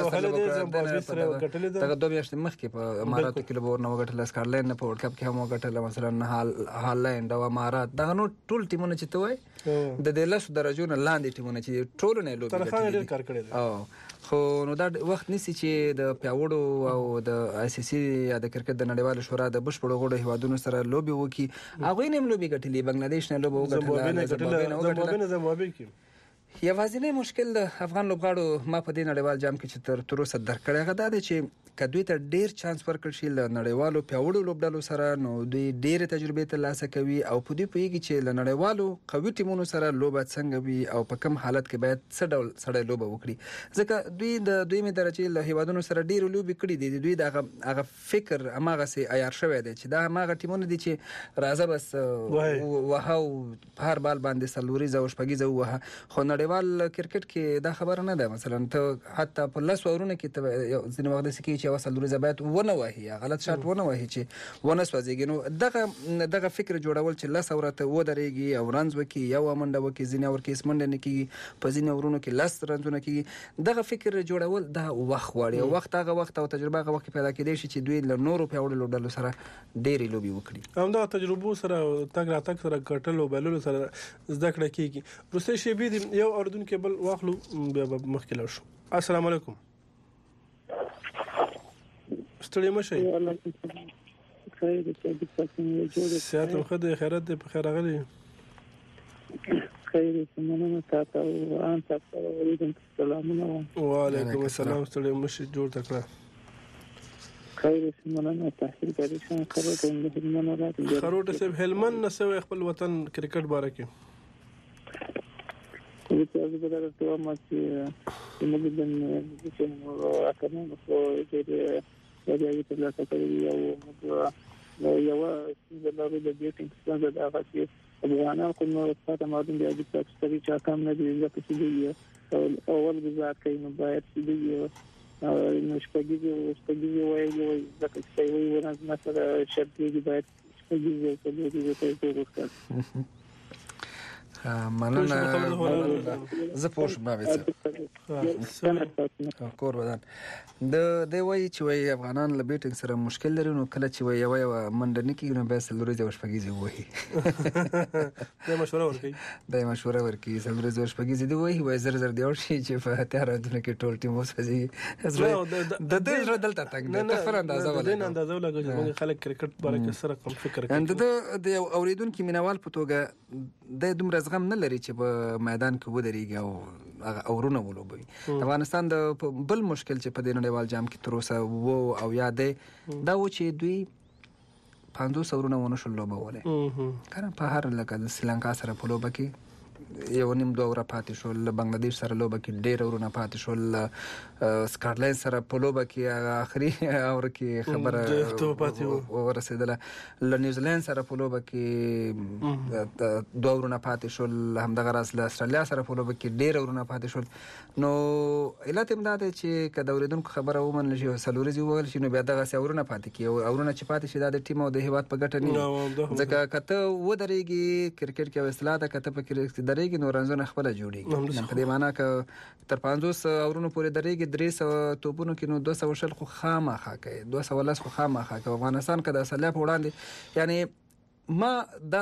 بګای دغه دوه میاشتې مخکې په اماراتو کې لوبور نه وګټل اسکارلین په ورلد کپ کې هم وګټل مثلا هالند او امارات دغه نو ټول ټیمونه چې توي د دې لاسو درجو نه لاندې ټیمونه چې ټول نه لوبي طرفانه ډیر کار کړی دی خو نو دا وخت نسی چې د پیاوړو او د آی سی سی یا د کرکټ د نړیوال شورا د بشپړو غړو هیوادونو سره لوبي وکي هغه نیم لوبي ګټلې بنگلاديش نه لوبي وګټل زمبابوې کې یوازینی مشکل د افغان لوبغاړو ما په دې نړیوال جام کې چې تر اوسه درکړی هغه دا دی چې کدوې ته ډیر چانس ورکړل شي له نړیوالو پیاوړو لوبډلو سره نو دوی ډیر تجربه ترلاسه کوي او په دې پیږي چې له نړیوالو قوي ټیمونو سره لوبه څنګه وي او په کوم حالت کې باید څه ډول سره لوبه وکړي ځکه دوی د دویمه درجه له هیوادونو سره ډیر لوبي کړي دي دوی د هغه فکر هغه سي عیار شوی دی چې دا هغه ټیمونه دي چې راځه بس وهاو هر بال باندې سلوري زو شپږی زو وه خو نړیوال کرکټ کې دا خبره نه ده مثلا ته حتی په لاس ورونه کې ته ځینې وخت کې چې وصل لوريزابات ونه وهي غلط شاټ ونه وهي چې ونه سوځيږي نو دغه فکر جوړول چې لاس اورته و درېږي او رنز وکي یو منډه وکي ځینې ور کې سمند نه کیږي په ځینې ورونو کې لاس رنزونه کیږي دغه فکر جوړول دا وخت غواړي او وخت او تجربه هغه وخت پیدا کېدای شي چې دوی له نورو پیاوړو لوبډلو سره ډېری لوبي وکړي هم دا تجربه سره تګ راتګ سره ګټل او بللو سره زده کړه کیږي روسي شی بي یو اردن کې بل واخلو بیا مخکله شو السلام علیکم ستړي مشي خیر دې تاسو جوړه سیاته خدای خیرت دې په خیر راغلی خیر سمونه تاسو او ان تاسو ولیکم سلامونه وعلیکم السلام ستړي مشي جوړ تکړه خیر سمونه تحصیل کوي څنګه خروټ د هلمند راځي خروټ سه هلمند نه سوي خپل وطن کرکټ باره کې تاسو به درته ما چې موږ د چې اکرام خو چې یې تل تاسو کوي او موږ یو د لارو د بیټینګ څنګه د هغه چې افغانان کوم څه معلوم دی چې تاسو ته چې کم نه دی ځکه چې دی اول گزار کوي نو باید چې دی نو شپږی وایي ځکه چې وایي ورنه مثلا شرط دی باید شپږی ته دی ورته مننه زه پوه شوم بیا کور ودان د وایي چې وایي افغانان له بیټینګ سره مشکل لري نو کله چې وایي یو منډه نه کېږي نو بیا څلوريزه او شپږیزه وایي دا مشوره ورکوي څلوريزه او شپږیزه دی وایي زر دی او شي چې په هتیار دونه کې ټول ټیم وسوځي د دې سره دلته تک نه تفر اندازه ولا نه اندازه ولا چې خلک کرکټ باره کې سره کوم فکر کوي د اوریدونکو مینوال په توګه د دومره زغم نه لري چې په میدان کې ودرېږي او اورونه ولوبوي افغانستان د بل مشکل چې په دې نړیوال جام کې تر اوسه وو او یادې دا و چې دوی 50 اورونه ونه شول لوبولې کنه په هر لکه د سریلانکا سره په لوبه کې یو نیم دوه اوره پاتې شول بنگلاديش سره لوبه کې ډېر اورونه پاتې شول سکاټلند سره په لوبه کې اخري اور کې خبره ورسېدله ل نیوزیلند سره په لوبه کې دوه اورونه پاتې شول همدغه راز له استرالیا سره په لوبه کې ډېر اورونه پاتې شول نو علت هم دا دی چې کله اوریدونکو خبره ومنل شي سلوريزي وویل شي نو بیا دغه اورونه پاتې کی اورونه چې پاتې شي د ټیم او د هیواد په ګټه نه ځکه کته ودرېږي کرکټ کې اصطلاح ده کته په کرکټ درېږي نو رنځونه خپل جوړيږي په دې معنی ک تر 500 اورونو پورې درېږي 300 توپونو کې نو 200 شل خو خامخا کوي 200 خو خامخا کوي افغانستان کده اصله په وړاندې یعنی ما دا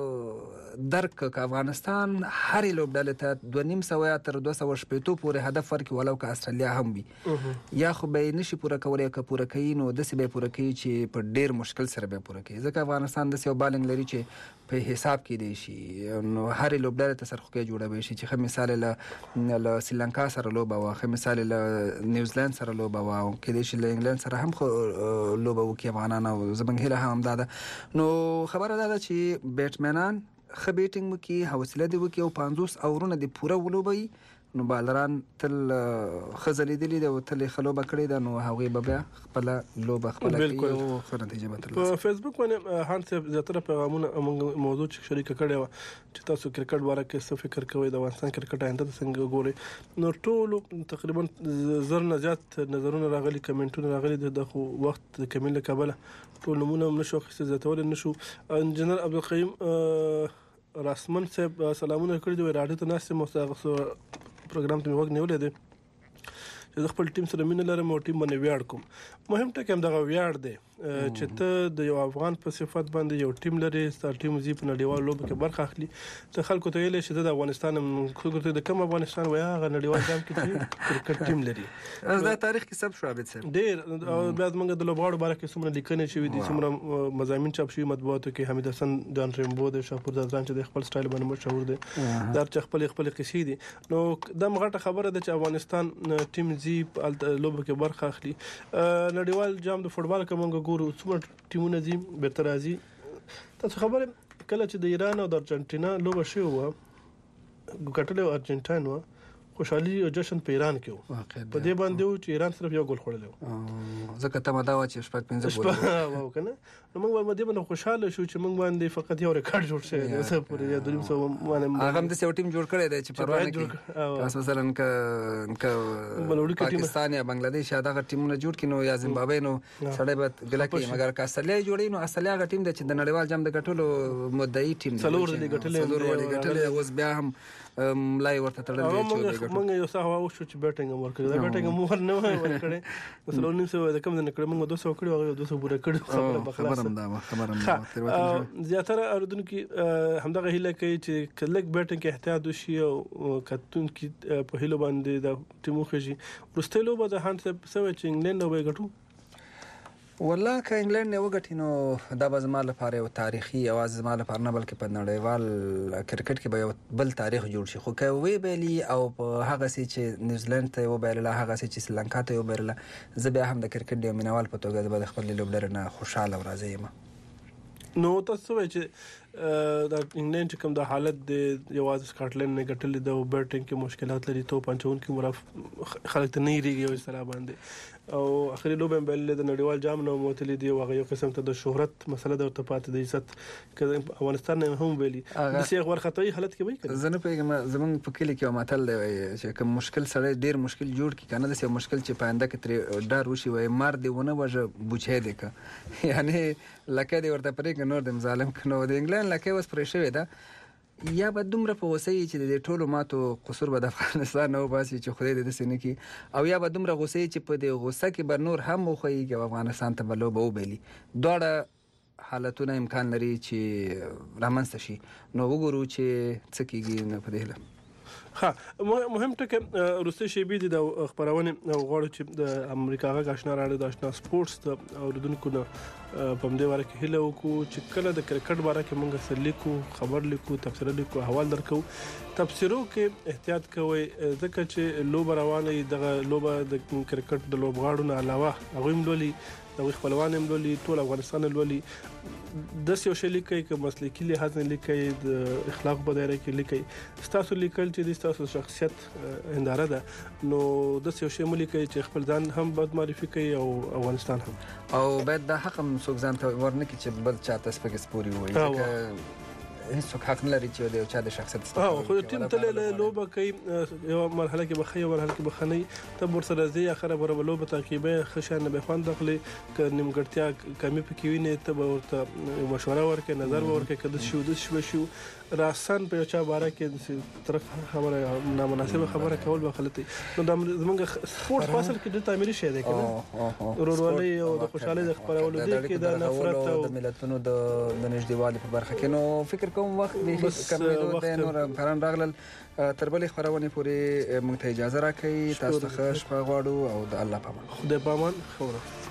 درک ک افغانستان هر لوبډاله ته 2.5 تر 200 شپېتو پورې هدف ورکړي ولو ک استرالیا هم وي یا خو به نشي پوره کولای ک پوره کوي نو د سی به پوره کوي چې په ډیر مشکل سره به پوره کوي ځکه افغانستان د سیو بالنګ لري چې په حساب کې دی شي نو هر لوبډاله ته سرخوږی جوړوي شي چې خو مثال له سریلانکا سره لوبه او خو مثال له نیوزیلند سره لوبه او کې دی چې له انګلند سره هم لوبه وکي افغانان او زمنګ هله هم داده نو خبره ده چې بیټمنان خو بیټینګ وکي حوصله دی وکي او 50 اورونه دی پوره ولوبي نو بالران تل خزلې دي او تل خلوبه کړی دا نو هغه به خپل لوبه خپل کوي او خو نتیجه به تل په فیسبوک باندې هانس زیاتره پیغامونه موضوع شریک کړي و چې تاسو کرکټ باره کې څه فکر کوئ د افغانستان کرکټ آینده څنګه ګوري نو ټول تقریبا زر نه زیات نظرونه راغلي کمنټونه راغلي د وخت کمیل کابل ټول نمونه نشو خصه زیاتول نشو انجنیر عبدالقیوم رسمن صاحب سلامونه کړی دی راډیو ته ناس مستغفر پروګرام ته وګ نیولې دي چې خپل ټیم سره مینه لرم او ټیم باندې ویاړ کوم مهم ټکی هم دغه ویاړ دی چې ته د یو افغان په صفت باندې یو ټیم لري ستاسو ټیم زی په نړیوال لوب کې برخه اخلي ته خلکو ته ویل چې د افغانستان خلکو د کوم افغانستان ویا غ نړیوال جام کې کرکټ ټیم لري دا تاریخ کې سب شوابت سره ډیر بیا موږ د لوبغاړو باره کې څومره لیکنې شوې دي څومره مضامین چاپ شوي مطبوعاتو کې حمید حسن جان ریمبو د شاپور ځان چې د خپل سټایل باندې مشهور دي دا چې خپل قصې دي نو دا مغټه خبره ده چې افغانستان ټیم زی لوب کې برخه اخلي نړیوال جام د فوټبال کومه ګورو څومره ټیمونه دي بیرته راځي تاسو خبره کله چې د ایران او د ارجنټینا لوبه شوه ګټلې ارجنټاین و خوشحالي او جشن په ایران کې و په دې باندې و چې ایران صرف یو گول خوړل و ځکه ته مدا و چې شپږ 15 گول واو کنه نو موږ باندې باندې خوشاله شو چې موږ باندې فقط یو ریکارډ جوړ شوی دی څه پورې یا دریم څه باندې هغه د سیو ټیم جوړ کړی دی چې پروا نه کوي مثلا پاکستان یا بنگلاديش یا دغه ټیمونه جوړ کینو یا زیمبابوے نو سړی به ګلکې مګر کا اصلي جوړی نو اصلي هغه ټیم دی چې د نړیوال جام د ګټلو مدعي ټیم دی څلور دی ګټلې اوس بیا هم ملای ورته تړل دی چې موږ یو څه هوا شو چې بیټینګ ورکړي دا بیټینګ مو ور نه ورکړي مثلا نو څه د کوم نه کړم موږ 200 کړو هغه 200 پوره کړو خبرم دا زیاتره اردوونکو همدغه هیله کوي چې کله بیټینګ کې احتیاط وشي او کتون کې په هیله باندې د ټیمو خږي ورستلو به د هانس سوي چې انګلند نو به ګټو والله که انګلند نه وګټي نو دا به زما لپاره یو تاریخي اواز زما لپاره نه بلکې په نړیوال کرکټ کې به یو بل تاریخ جوړ شي خو که وی بیلی او هغه سي چې نیوزیلند ته وبایله هغه سي چې سریلانکا ته وبایله زه به هم د کرکټ د مینوال په توګه د خپل لوبډر نه خوشاله او راضي یم نو تاسو وایئ چې د انګلند کوم د حالت د یوازې سکاټلند نه ګټل د بیټینګ کې مشکلات لري ته پنځون کې مرف خلک ته نه ریږي او سره باندې او اخري لوبه بل د نړیوال جام نو موتلی دی او یو قسم ته د شهرت مسله د ارتباط د عزت ک افغانستان نه هم ویلي د سیغ ورخطوي حالت کې وای کړي زنه پیغام زمون په کلی کې ماتل دی چې کوم مشکل سره ډیر مشکل جوړ کی کنه د سیو مشکل چې پاینده کې تر ډار وشي وای مار دی ونه وجه بوچې دی ک یعنی لکه دی ورته پرې نور د ظالم کنو د انګلند لکه وس پرې شوی دا یا به دومره په وسې چې د ټولو ماتو قصور به د افغانستان نو باسي چې خدای دې سینې کې او یا به دومره غوسې چې په دې غوسه کې به نور هم خوږي چې افغانستان ته بلو به وبېلي دوړه حالتونه امکان لري چې رامنځته شي نو وګورو چې څه کېږي نه په دې مهم ټکي روسي شیبي د خبرونه غواړي چې د امریکا غا آشنا راړي د آشنا سپورتس د اوردونکو نه په دې واره کې هله وکړو چې کله د کرکټ باره کې موږ سره لیکو خبر لیکو تفسیر لیکو حواله درکو تفسیرو کې احتیاط کوئ ځکه چې لوب روانه دغه لوب د کرکټ د لوبغاړو نه علاوه هغه ملولي د خپلوان ملولي ټول افغانستان ملولي د سیو شلی کوي چې مسلکي لحاظ نه لیکي د اخلاق په دایره کې لیکي ستاسو لیکل چې د ستاسو شخصیت انداره ده نو د سیو شی ملي کوي چې خپل ځان هم بد معرفي کوي او افغانستان هم او باید د حق څوک ځان ته ورنه کی چې بل چاته سپګ سپوري وایي ځکه هیڅ حق نه لري چې د چا د شخصیت ستاسو خو ټیم ته لوبه کوي یو مرحله کې بخي یو مرحله کې بخنی ته ورسره زی اخره بر لوبه تعقیبه خشانه به خوان داخلي ک نیمګړتیا کمی پکې ویني ته ورته مشوره ورکړي نظر ورکړي کده شو راسن په چا باره کې طرف خبره نامناسبه خبره کول به غلطي نو د زمونږ سپورت فاصل کې د تعمیري شي دی کنه ورورولي او د خوشحالي د خبرولو دي کې د نفرت او د ملتونو د نږدېوالي په برخه کې نو فکر کوم وخت به کمېدو د نور پران راغلل تربلې خبرونه پوری موږ ته اجازه راکړي تاسو ته خوش غواړو او د الله پامان خدای پامان خوره